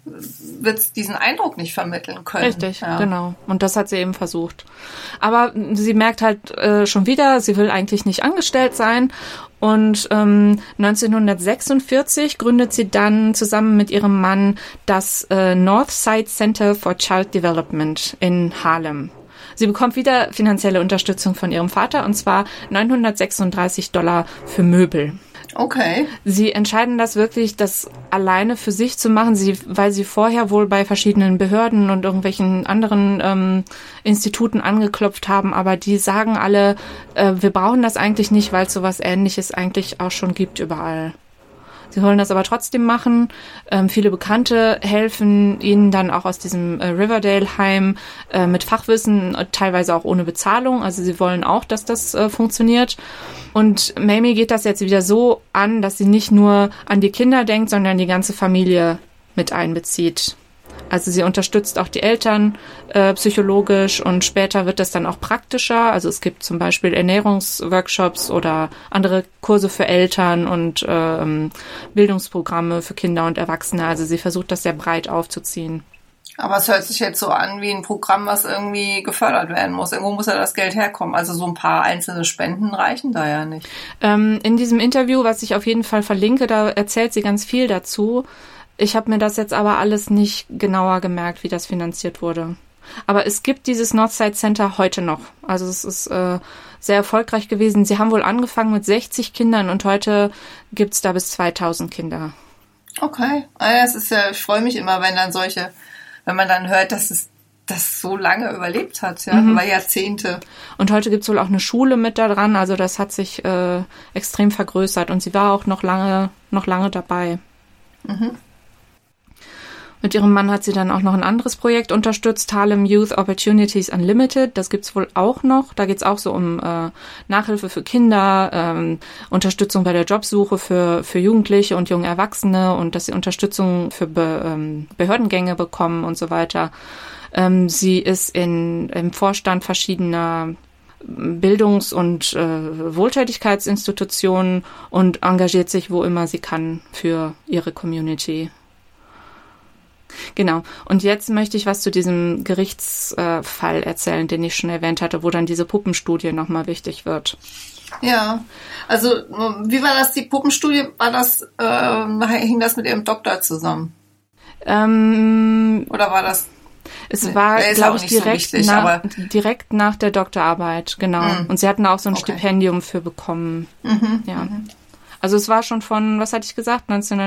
wird es diesen Eindruck nicht vermitteln können. Richtig, ja. Genau. Und das hat sie eben versucht. Aber sie merkt halt äh, schon wieder, sie will eigentlich nicht angestellt sein. Und ähm, neunzehnhundertsechsundvierzig gründet sie dann zusammen mit ihrem Mann das äh, Northside Center for Child Development in Harlem. Sie bekommt wieder finanzielle Unterstützung von ihrem Vater, und zwar neunhundertsechsunddreißig Dollar für Möbel. Okay. Sie entscheiden das wirklich, das alleine für sich zu machen, sie, weil sie vorher wohl bei verschiedenen Behörden und irgendwelchen anderen ähm, Instituten angeklopft haben, aber die sagen alle, äh, wir brauchen das eigentlich nicht, weil es sowas Ähnliches eigentlich auch schon gibt überall. Sie wollen das aber trotzdem machen. Ähm, viele Bekannte helfen ihnen dann auch aus diesem äh, Riverdale-Heim äh, mit Fachwissen, teilweise auch ohne Bezahlung. Also sie wollen auch, dass das äh, funktioniert. Und Mamie geht das jetzt wieder so an, dass sie nicht nur an die Kinder denkt, sondern die ganze Familie mit einbezieht. Also sie unterstützt auch die Eltern äh, psychologisch und später wird das dann auch praktischer. Also es gibt zum Beispiel Ernährungsworkshops oder andere Kurse für Eltern und ähm, Bildungsprogramme für Kinder und Erwachsene. Also sie versucht das sehr breit aufzuziehen. Aber es hört sich jetzt so an wie ein Programm, was irgendwie gefördert werden muss. Irgendwo muss ja das Geld herkommen. Also so ein paar einzelne Spenden reichen da ja nicht. Ähm, in diesem Interview, was ich auf jeden Fall verlinke, da erzählt sie ganz viel dazu. Ich habe mir das jetzt aber alles nicht genauer gemerkt, wie das finanziert wurde. Aber es gibt dieses Northside Center heute noch. Also es ist äh, sehr erfolgreich gewesen. Sie haben wohl angefangen mit sechzig Kindern und heute gibt's da bis zweitausend Kinder. Okay. Ah ja, es ist ja, ich freue mich immer, wenn dann solche, wenn man dann hört, dass es das so lange überlebt hat, ja, Mhm. über Jahrzehnte. Und heute gibt's wohl auch eine Schule mit da dran, also das hat sich äh, extrem vergrößert und sie war auch noch lange, noch lange dabei. Mhm. Mit ihrem Mann hat sie dann auch noch ein anderes Projekt unterstützt, Harlem Youth Opportunities Unlimited. Das gibt's wohl auch noch. Da geht's auch so um äh, Nachhilfe für Kinder, ähm, Unterstützung bei der Jobsuche für für Jugendliche und junge Erwachsene und dass sie Unterstützung für Be, ähm, Behördengänge bekommen und so weiter. Ähm, sie ist in im Vorstand verschiedener Bildungs- und äh, Wohltätigkeitsinstitutionen und engagiert sich, wo immer sie kann, für ihre Community. Genau. Und jetzt möchte ich was zu diesem Gerichtsfall erzählen, den ich schon erwähnt hatte, wo dann diese Puppenstudie nochmal wichtig wird. Ja, also wie war das, die Puppenstudie, war das, äh, hing das mit ihrem Doktor zusammen? Ähm, Oder war das... es Nee, war, der ist glaube auch ich, nicht so direkt, wichtig, nach, aber- direkt nach der Doktorarbeit, genau. Mm. Und sie hatten auch so ein Okay. Stipendium für bekommen. Mhm. Ja. Also es war schon von, was hatte ich gesagt,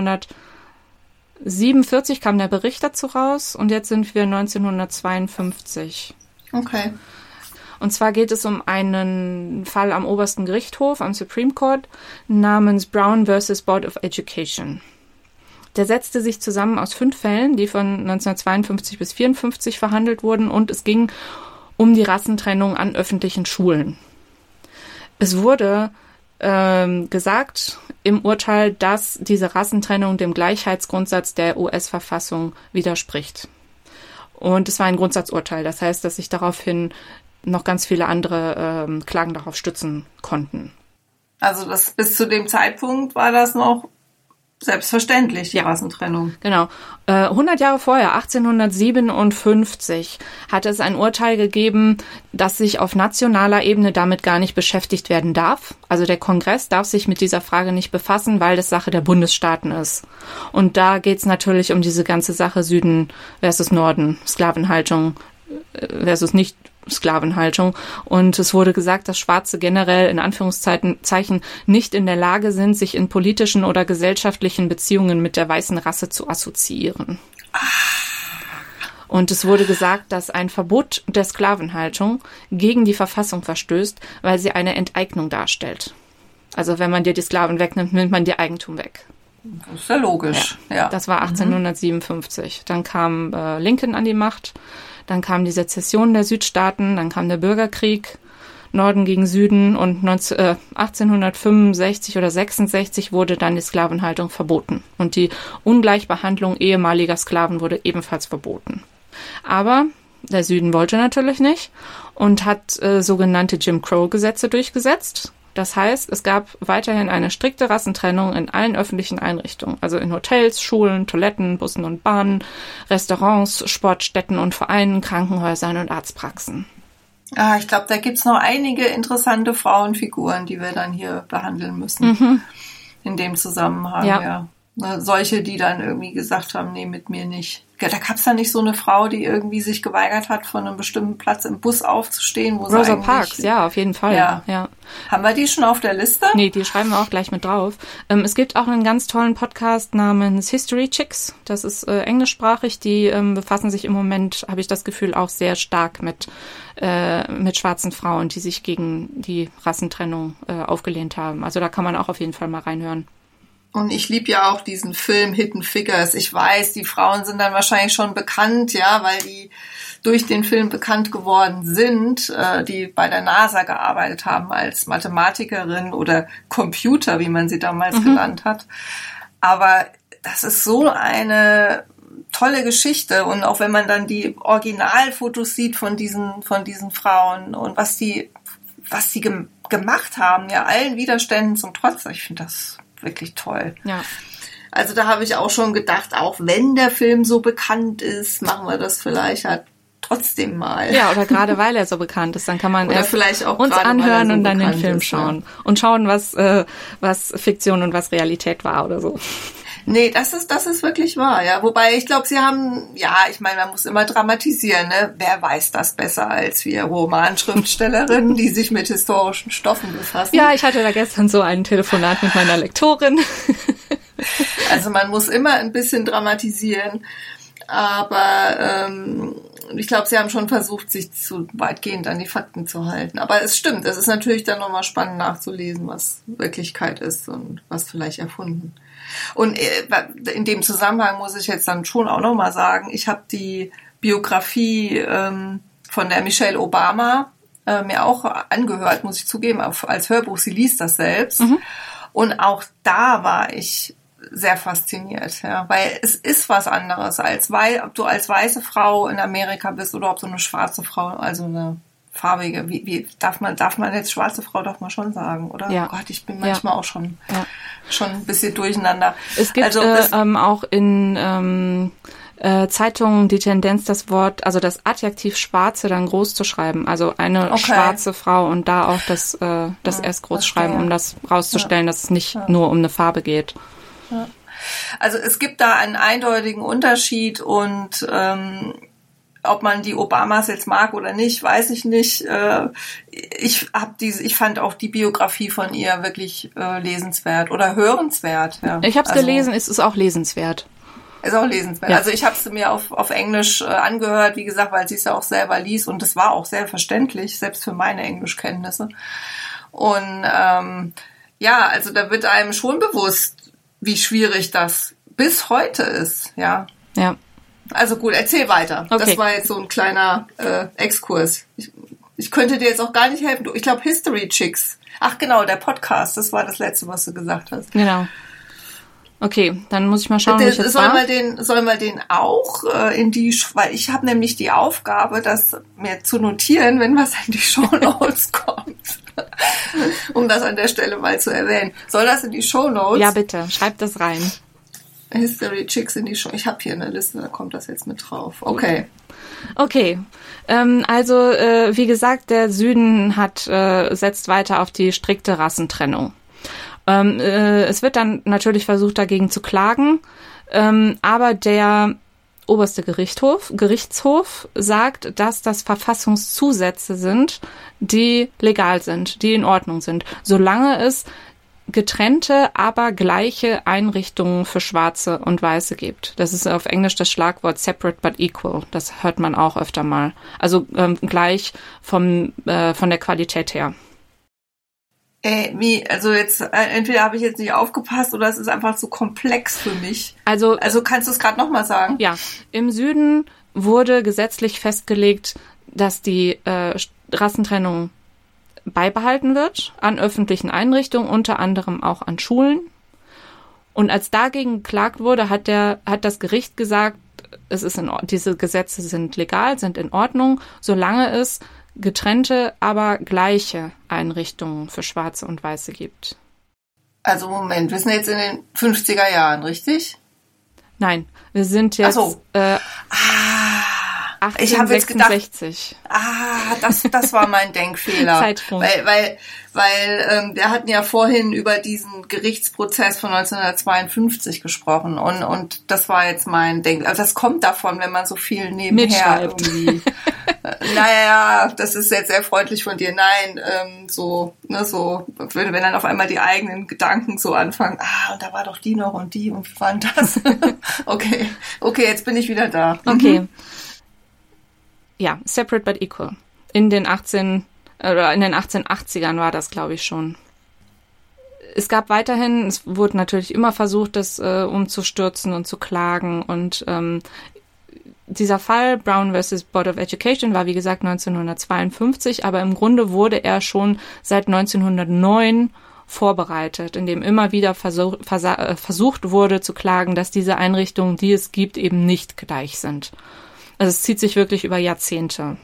neunzehnhundertsiebenundvierzig kam der Bericht dazu raus und jetzt sind wir neunzehnhundertzweiundfünfzig. Okay. Und zwar geht es um einen Fall am obersten Gerichtshof, am Supreme Court, namens Brown versus Board of Education. Der setzte sich zusammen aus fünf Fällen, die von neunzehnhundertzweiundfünfzig bis vierundfünfzig verhandelt wurden, und es ging um die Rassentrennung an öffentlichen Schulen. Es wurde ähm, gesagt im Urteil, dass diese Rassentrennung dem Gleichheitsgrundsatz der U S-Verfassung widerspricht. Und es war ein Grundsatzurteil, das heißt, dass sich daraufhin noch ganz viele andere ähm, Klagen darauf stützen konnten. Also das bis zu dem Zeitpunkt war das noch selbstverständlich, die Ja. Rassentrennung. Genau. Äh, hundert Jahre vorher, achtzehnhundertsiebenundfünfzig, hatte es ein Urteil gegeben, dass sich auf nationaler Ebene damit gar nicht beschäftigt werden darf. Also der Kongress darf sich mit dieser Frage nicht befassen, weil das Sache der Bundesstaaten ist. Und da geht's natürlich um diese ganze Sache Süden versus Norden, Sklavenhaltung äh, versus nicht Sklavenhaltung. Und es wurde gesagt, dass Schwarze generell in Anführungszeichen Zeichen nicht in der Lage sind, sich in politischen oder gesellschaftlichen Beziehungen mit der weißen Rasse zu assoziieren. Und es wurde gesagt, dass ein Verbot der Sklavenhaltung gegen die Verfassung verstößt, weil sie eine Enteignung darstellt. Also wenn man dir die Sklaven wegnimmt, nimmt man dir Eigentum weg. Das ist ja logisch. Ja. Das war achtzehnhundertsiebenundfünfzig. Dann kam äh, Lincoln an die Macht. Dann kam die Sezession der Südstaaten, dann kam der Bürgerkrieg, Norden gegen Süden, und neunzehn, äh, achtzehnhundertfünfundsechzig oder sechsundsechzig wurde dann die Sklavenhaltung verboten. Und die Ungleichbehandlung ehemaliger Sklaven wurde ebenfalls verboten. Aber der Süden wollte natürlich nicht und hat äh, sogenannte Jim Crow-Gesetze durchgesetzt. Das heißt, es gab weiterhin eine strikte Rassentrennung in allen öffentlichen Einrichtungen, also in Hotels, Schulen, Toiletten, Bussen und Bahnen, Restaurants, Sportstätten und Vereinen, Krankenhäusern und Arztpraxen. Ah, ich glaube, da gibt's noch einige interessante Frauenfiguren, die wir dann hier behandeln müssen. Mhm. In dem Zusammenhang, Ja. ja. Ne, solche, die dann irgendwie gesagt haben, nee, mit mir nicht. Ja, da gab's da nicht so eine Frau, die irgendwie sich geweigert hat, von einem bestimmten Platz im Bus aufzustehen, wo Rosa sie eigentlich... Parks, ja, auf jeden Fall. Ja. ja. Haben wir die schon auf der Liste? Nee, die schreiben wir auch gleich mit drauf. Ähm, es gibt auch einen ganz tollen Podcast namens History Chicks. Das ist äh, englischsprachig. Die ähm, befassen sich im Moment, habe ich das Gefühl, auch sehr stark mit, äh, mit schwarzen Frauen, die sich gegen die Rassentrennung äh, aufgelehnt haben. Also da kann man auch auf jeden Fall mal reinhören. Und ich liebe ja auch diesen Film Hidden Figures. Ich weiß, die Frauen sind dann wahrscheinlich schon bekannt, ja, weil die durch den Film bekannt geworden sind, äh, die bei der NASA gearbeitet haben als Mathematikerin oder Computer, wie man sie damals mhm. genannt hat. Aber das ist so eine tolle Geschichte. Und auch wenn man dann die Originalfotos sieht von diesen, von diesen Frauen und was die, was die gem- gemacht haben, ja, allen Widerständen zum Trotz, ich finde das wirklich toll. Ja. Also da habe ich auch schon gedacht, auch wenn der Film so bekannt ist, machen wir das vielleicht halt trotzdem mal. Ja, oder gerade weil er so bekannt ist, dann kann man oder erst vielleicht auch uns gerade, anhören so und dann den bekannt Film ist, schauen. Ja. Und schauen, was, äh, was Fiktion und was Realität war oder so. Nee, das ist, das ist wirklich wahr, ja. Wobei ich glaube, sie haben, ja, ich meine, man muss immer dramatisieren, ne? Wer weiß das besser als wir Romanschriftstellerinnen, die sich mit historischen Stoffen befassen? Ja, ich hatte da gestern so ein Telefonat mit meiner Lektorin. Also man muss immer ein bisschen dramatisieren, aber ähm, ich glaube, sie haben schon versucht, sich zu weitgehend an die Fakten zu halten. Aber es stimmt, es ist natürlich dann nochmal spannend nachzulesen, was Wirklichkeit ist und was vielleicht erfunden. Und in dem Zusammenhang muss ich jetzt dann schon auch nochmal sagen, ich habe die Biografie ähm, von der Michelle Obama äh, mir auch angehört, muss ich zugeben, auf, als Hörbuch. Sie liest das selbst. Mhm. Und auch da war ich sehr fasziniert, ja, weil es ist was anderes, als wei- ob du als weiße Frau in Amerika bist oder ob du eine schwarze Frau, also eine farbige, wie, wie darf man darf man jetzt schwarze Frau doch mal schon sagen, oder? Ja. Oh Gott, ich bin manchmal ja. auch schon ja. schon ein bisschen durcheinander. Es gibt also, äh, ähm, auch in ähm, äh, Zeitungen die Tendenz, das Wort, also das Adjektiv Schwarze dann groß zu schreiben, also eine okay. schwarze Frau und da auch das äh, das ja, S groß schreiben, um das rauszustellen, ja. dass es nicht ja. nur um eine Farbe geht. Ja. Also es gibt da einen eindeutigen Unterschied und ähm, ob man die Obamas jetzt mag oder nicht, weiß ich nicht. Äh, ich habe diese, ich fand auch die Biografie von ihr wirklich äh, lesenswert oder hörenswert. Ja. Ich habe es also, gelesen, es ist auch lesenswert. Ist auch lesenswert. Ja. Also ich habe es mir auf auf Englisch äh, angehört, wie gesagt, weil sie es ja auch selber liest und es war auch sehr verständlich, selbst für meine Englischkenntnisse. Und ähm, ja, also da wird einem schon bewusst, wie schwierig das bis heute ist, ja. Ja. Also gut, erzähl weiter. Okay. Das war jetzt so ein kleiner äh, Exkurs. Ich, ich könnte dir jetzt auch gar nicht helfen. Ich glaube History Chicks. Ach genau, der Podcast. Das war das Letzte, was du gesagt hast. Genau. Okay, dann muss ich mal schauen, wie ich jetzt soll war. man den, soll man den auch äh, in die, weil ich habe nämlich die Aufgabe, das mir zu notieren, wenn was in die Shownotes kommt. Um das an der Stelle mal zu erwähnen. Soll das in die Shownotes? Ja, bitte. Schreib das rein. History Chicks in die Show. Ich habe hier eine Liste, da kommt das jetzt mit drauf. Okay. Okay. Ähm, also, äh, wie gesagt, der Süden hat äh, setzt weiter auf die strikte Rassentrennung. Ähm, äh, es wird dann natürlich versucht, dagegen zu klagen, ähm, aber der oberste Gerichtshof, Gerichtshof sagt, dass das Verfassungszusätze sind, die legal sind, die in Ordnung sind, solange es getrennte, aber gleiche Einrichtungen für Schwarze und Weiße gibt. Das ist auf Englisch das Schlagwort separate but equal. Das hört man auch öfter mal. Also ähm, gleich vom äh, von der Qualität her. Äh, wie, also jetzt, äh, entweder habe ich jetzt nicht aufgepasst oder es ist einfach so komplex für mich. Also, also kannst du es gerade nochmal sagen? Ja, im Süden wurde gesetzlich festgelegt, dass die äh, Rassentrennung beibehalten wird an öffentlichen Einrichtungen, unter anderem auch an Schulen. Und als dagegen geklagt wurde, hat der, hat das Gericht gesagt, es ist in, diese Gesetze sind legal, sind in Ordnung, solange es getrennte, aber gleiche Einrichtungen für Schwarze und Weiße gibt. Also Moment, wir sind jetzt in den fünfziger Jahren, richtig? Nein, wir sind jetzt Ach so. äh, ah, achtzehnhundertsechsundsechzig. Ich habe jetzt gedacht, ah, das, das war mein Denkfehler. Zeitsprung. Weil, weil, weil ähm, wir hatten ja vorhin über diesen Gerichtsprozess von neunzehnhundertzweiundfünfzig gesprochen und und das war jetzt mein Denk. Also das kommt davon, wenn man so viel nebenher irgendwie. Naja, das ist jetzt sehr freundlich von dir. Nein, ähm, so, ne, so, wenn, wenn dann auf einmal die eigenen Gedanken so anfangen, ah, und da war doch die noch und die und wie war denn das? okay, okay, jetzt bin ich wieder da. Okay. Mhm. Ja, separate but equal. In den achtzehn oder in den achtzehnhundertachtzigern war das, glaube ich, schon. Es gab weiterhin, es wurde natürlich immer versucht, das äh, umzustürzen und zu klagen und ähm, dieser Fall Brown versus Board of Education war, wie gesagt, neunzehnhundertzweiundfünfzig, aber im Grunde wurde er schon seit neunzehnhundertneun vorbereitet, in dem immer wieder versuch, versa- versucht wurde zu klagen, dass diese Einrichtungen, die es gibt, eben nicht gleich sind. Also es zieht sich wirklich über Jahrzehnte.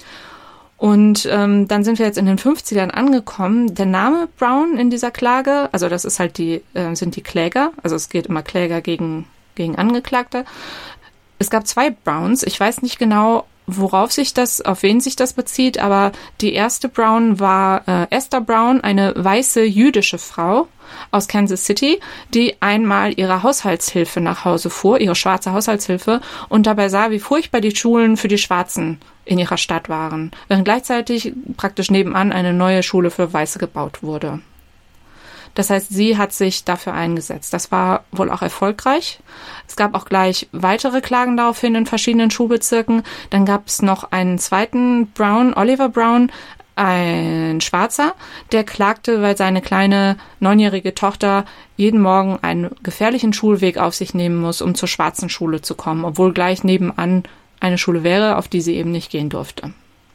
Und ähm, dann sind wir jetzt in den fünfzigern angekommen. Der Name Brown in dieser Klage, also das ist halt die, äh, sind die Kläger, also es geht immer Kläger gegen, gegen Angeklagte. Es gab zwei Browns. Ich weiß nicht genau, worauf sich das, auf wen sich das bezieht, aber die erste Brown war äh, Esther Brown, eine weiße jüdische Frau aus Kansas City, die einmal ihre Haushaltshilfe nach Hause fuhr, ihre schwarze Haushaltshilfe, und dabei sah, wie furchtbar die Schulen für die Schwarzen in ihrer Stadt waren, während gleichzeitig praktisch nebenan eine neue Schule für Weiße gebaut wurde. Das heißt, sie hat sich dafür eingesetzt. Das war wohl auch erfolgreich. Es gab auch gleich weitere Klagen daraufhin in verschiedenen Schulbezirken. Dann gab es noch einen zweiten Brown, Oliver Brown, ein Schwarzer, der klagte, weil seine kleine neunjährige Tochter jeden Morgen einen gefährlichen Schulweg auf sich nehmen muss, um zur schwarzen Schule zu kommen, obwohl gleich nebenan eine Schule wäre, auf die sie eben nicht gehen durfte.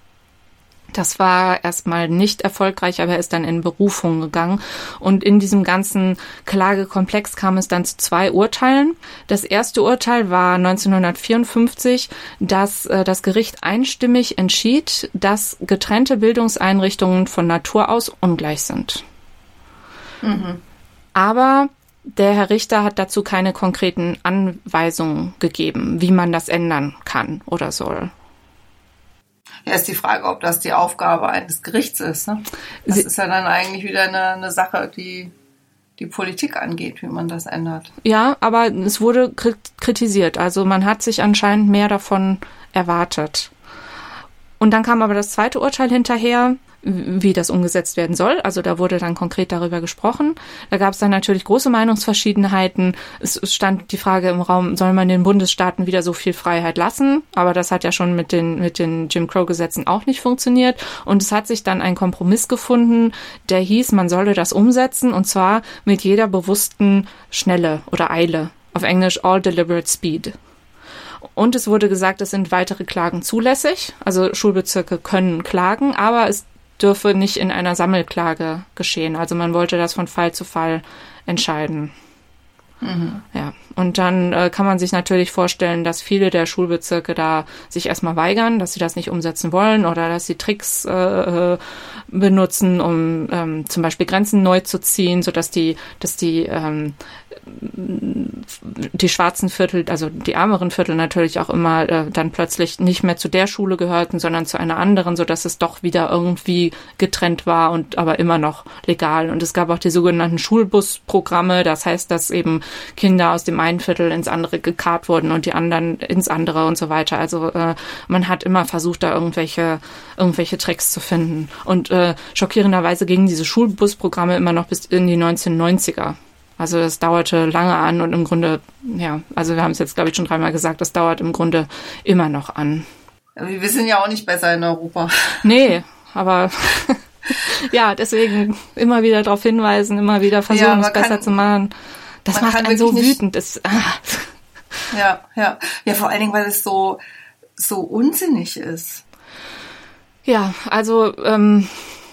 Das war erstmal nicht erfolgreich, aber er ist dann in Berufung gegangen. Und in diesem ganzen Klagekomplex kam es dann zu zwei Urteilen. Das erste Urteil war neunzehnhundertvierundfünfzig, dass äh, das Gericht einstimmig entschied, dass getrennte Bildungseinrichtungen von Natur aus ungleich sind. Mhm. Aber der Herr Richter hat dazu keine konkreten Anweisungen gegeben, wie man das ändern kann oder soll. Ja, ist die Frage, ob das die Aufgabe eines Gerichts ist. Ne? Das Sie, ist ja dann eigentlich wieder eine, eine Sache, die die Politik angeht, wie man das ändert. Ja, aber es wurde kritisiert. Also man hat sich anscheinend mehr davon erwartet. Und dann kam aber das zweite Urteil hinterher, wie das umgesetzt werden soll. Also da wurde dann konkret darüber gesprochen. Da gab es dann natürlich große Meinungsverschiedenheiten. Es stand die Frage im Raum, soll man den Bundesstaaten wieder so viel Freiheit lassen? Aber das hat ja schon mit den, mit den Jim Crow-Gesetzen auch nicht funktioniert. Und es hat sich dann ein Kompromiss gefunden, der hieß, man solle das umsetzen, und zwar mit jeder bewussten Schnelle oder Eile. Auf Englisch all deliberate speed. Und es wurde gesagt, es sind weitere Klagen zulässig. Also Schulbezirke können klagen, aber es dürfe nicht in einer Sammelklage geschehen. Also man wollte das von Fall zu Fall entscheiden. Mhm. Ja, und dann äh, kann man sich natürlich vorstellen, dass viele der Schulbezirke da sich erstmal weigern, dass sie das nicht umsetzen wollen oder dass sie Tricks äh, benutzen, um ähm, zum Beispiel Grenzen neu zu ziehen, sodass die, dass die ähm, die schwarzen Viertel, also die ärmeren Viertel natürlich auch immer äh, dann plötzlich nicht mehr zu der Schule gehörten, sondern zu einer anderen, sodass es doch wieder irgendwie getrennt war und aber immer noch legal. Und es gab auch die sogenannten Schulbusprogramme, das heißt, dass eben Kinder aus dem einen Viertel ins andere gekarrt wurden und die anderen ins andere und so weiter. Also äh, man hat immer versucht, da irgendwelche irgendwelche Tricks zu finden. Und äh, schockierenderweise gingen diese Schulbusprogramme immer noch bis in die neunzehnhundertneunziger. Also das dauerte lange an und im Grunde, ja, also wir haben es jetzt, glaube ich, schon dreimal gesagt, das dauert im Grunde immer noch an. Wir sind ja auch nicht besser in Europa. Nee, aber ja, deswegen immer wieder darauf hinweisen, immer wieder versuchen, ja, es besser kann, zu machen. Das macht einen so wütend. Das, ah. Ja, ja. Ja, vor allen Dingen, weil es so, so unsinnig ist. Ja, also ähm,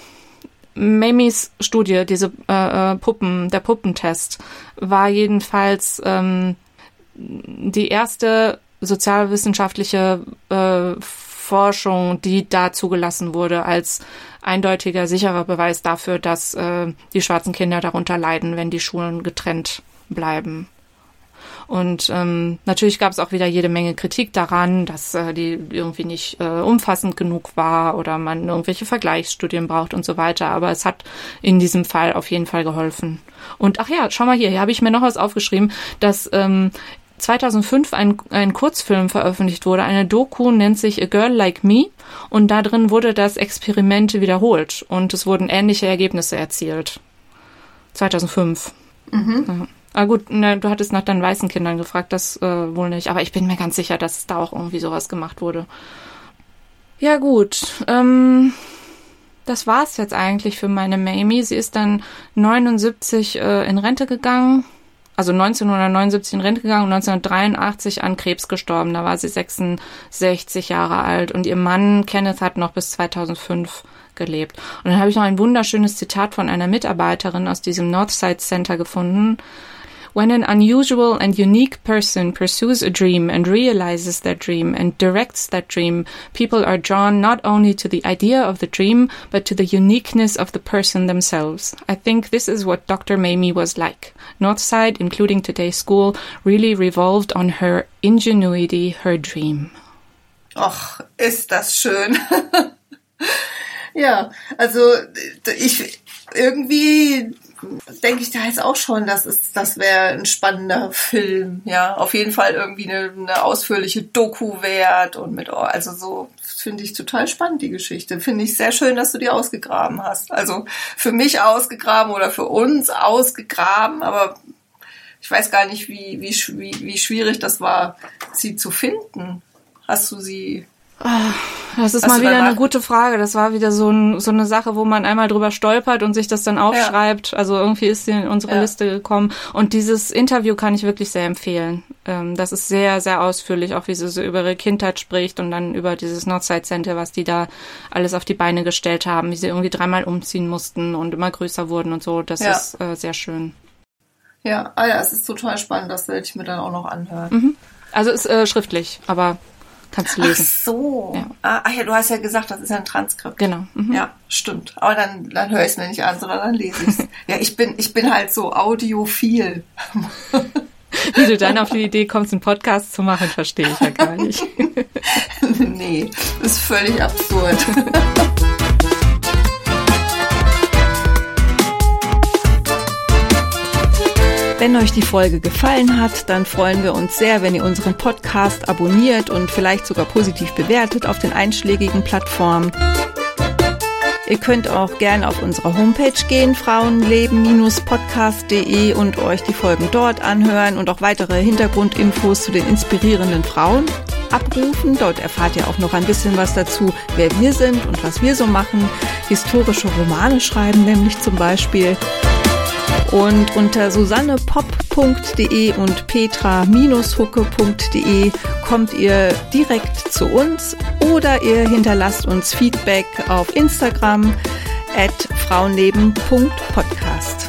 Mamies Studie, diese äh, Puppen, der Puppentest, war jedenfalls ähm, die erste sozialwissenschaftliche äh, Forschung, die da zugelassen wurde als eindeutiger, sicherer Beweis dafür, dass äh, die schwarzen Kinder darunter leiden, wenn die Schulen getrennt bleiben. Und ähm, natürlich gab es auch wieder jede Menge Kritik daran, dass äh, die irgendwie nicht äh, umfassend genug war oder man irgendwelche Vergleichsstudien braucht und so weiter. Aber es hat in diesem Fall auf jeden Fall geholfen. Und ach ja, schau mal hier, hier habe ich mir noch was aufgeschrieben, dass ähm, zweitausendfünf ein, ein Kurzfilm veröffentlicht wurde. Eine Doku nennt sich A Girl Like Me und da drin wurde das Experiment wiederholt und es wurden ähnliche Ergebnisse erzielt. zweitausendfünf. Mhm. Ja. Ah gut, ne, du hattest nach deinen weißen Kindern gefragt, das äh, wohl nicht. Aber ich bin mir ganz sicher, dass da auch irgendwie sowas gemacht wurde. Ja gut, ähm, das war's jetzt eigentlich für meine Mamie. Sie ist dann neunundsiebzig äh, in Rente gegangen, also neunzehnhundertneunundsiebzig in Rente gegangen und neunzehnhundertdreiundachtzig an Krebs gestorben. Da war sie sechsundsechzig Jahre alt und ihr Mann Kenneth hat noch bis zweitausendfünf gelebt. Und dann habe ich noch ein wunderschönes Zitat von einer Mitarbeiterin aus diesem Northside Center gefunden. When an unusual and unique person pursues a dream and realizes that dream and directs that dream, people are drawn not only to the idea of the dream, but to the uniqueness of the person themselves. I think this is what Doctor Mamie was like. Northside, including today's school, really revolved on her ingenuity, her dream. Och, ist das schön. Ja, also ich irgendwie denke ich da jetzt auch schon, das ist, das wäre ein spannender Film, ja, auf jeden Fall irgendwie eine, eine ausführliche Doku wert und mit, also so finde ich total spannend, die Geschichte. Finde ich sehr schön, dass du die ausgegraben hast. Also für mich ausgegraben oder für uns ausgegraben, aber ich weiß gar nicht, wie, wie, wie, wie schwierig das war, sie zu finden. Hast du sie... Das ist mal wieder eine gute Frage. Das war wieder so, ein, so eine Sache, wo man einmal drüber stolpert und sich das dann aufschreibt. Ja. Also irgendwie ist sie in unsere ja. Liste gekommen. Und dieses Interview kann ich wirklich sehr empfehlen. Das ist sehr, sehr ausführlich, auch wie sie so über ihre Kindheit spricht und dann über dieses Northside Center, was die da alles auf die Beine gestellt haben, wie sie irgendwie dreimal umziehen mussten und immer größer wurden und so. Das ja. ist äh, sehr schön. Ja, ah ja, es ist total spannend. Das werde ich mir dann auch noch anhören. Mhm. Also ist äh, schriftlich, aber... Kannst du lesen. Ach so. Ja. Ach ja, du hast ja gesagt, das ist ja ein Transkript. Genau. Mhm. Ja, stimmt. Aber dann, dann höre ich es mir nicht an, sondern dann lese ich es. Ja, ich bin, ich bin halt so audiophil. Wie du dann auf die Idee kommst, einen Podcast zu machen, verstehe ich ja gar nicht. Nee, das ist völlig absurd. Wenn euch die Folge gefallen hat, dann freuen wir uns sehr, wenn ihr unseren Podcast abonniert und vielleicht sogar positiv bewertet auf den einschlägigen Plattformen. Ihr könnt auch gerne auf unsere Homepage gehen, frauenleben Bindestrich podcast punkt de, und euch die Folgen dort anhören und auch weitere Hintergrundinfos zu den inspirierenden Frauen abrufen. Dort erfahrt ihr auch noch ein bisschen was dazu, wer wir sind und was wir so machen. Historische Romane schreiben nämlich zum Beispiel. Und unter susanne pop punkt de und petra hucke punkt de kommt ihr direkt zu uns oder ihr hinterlasst uns Feedback auf Instagram at frauenleben punkt podcast.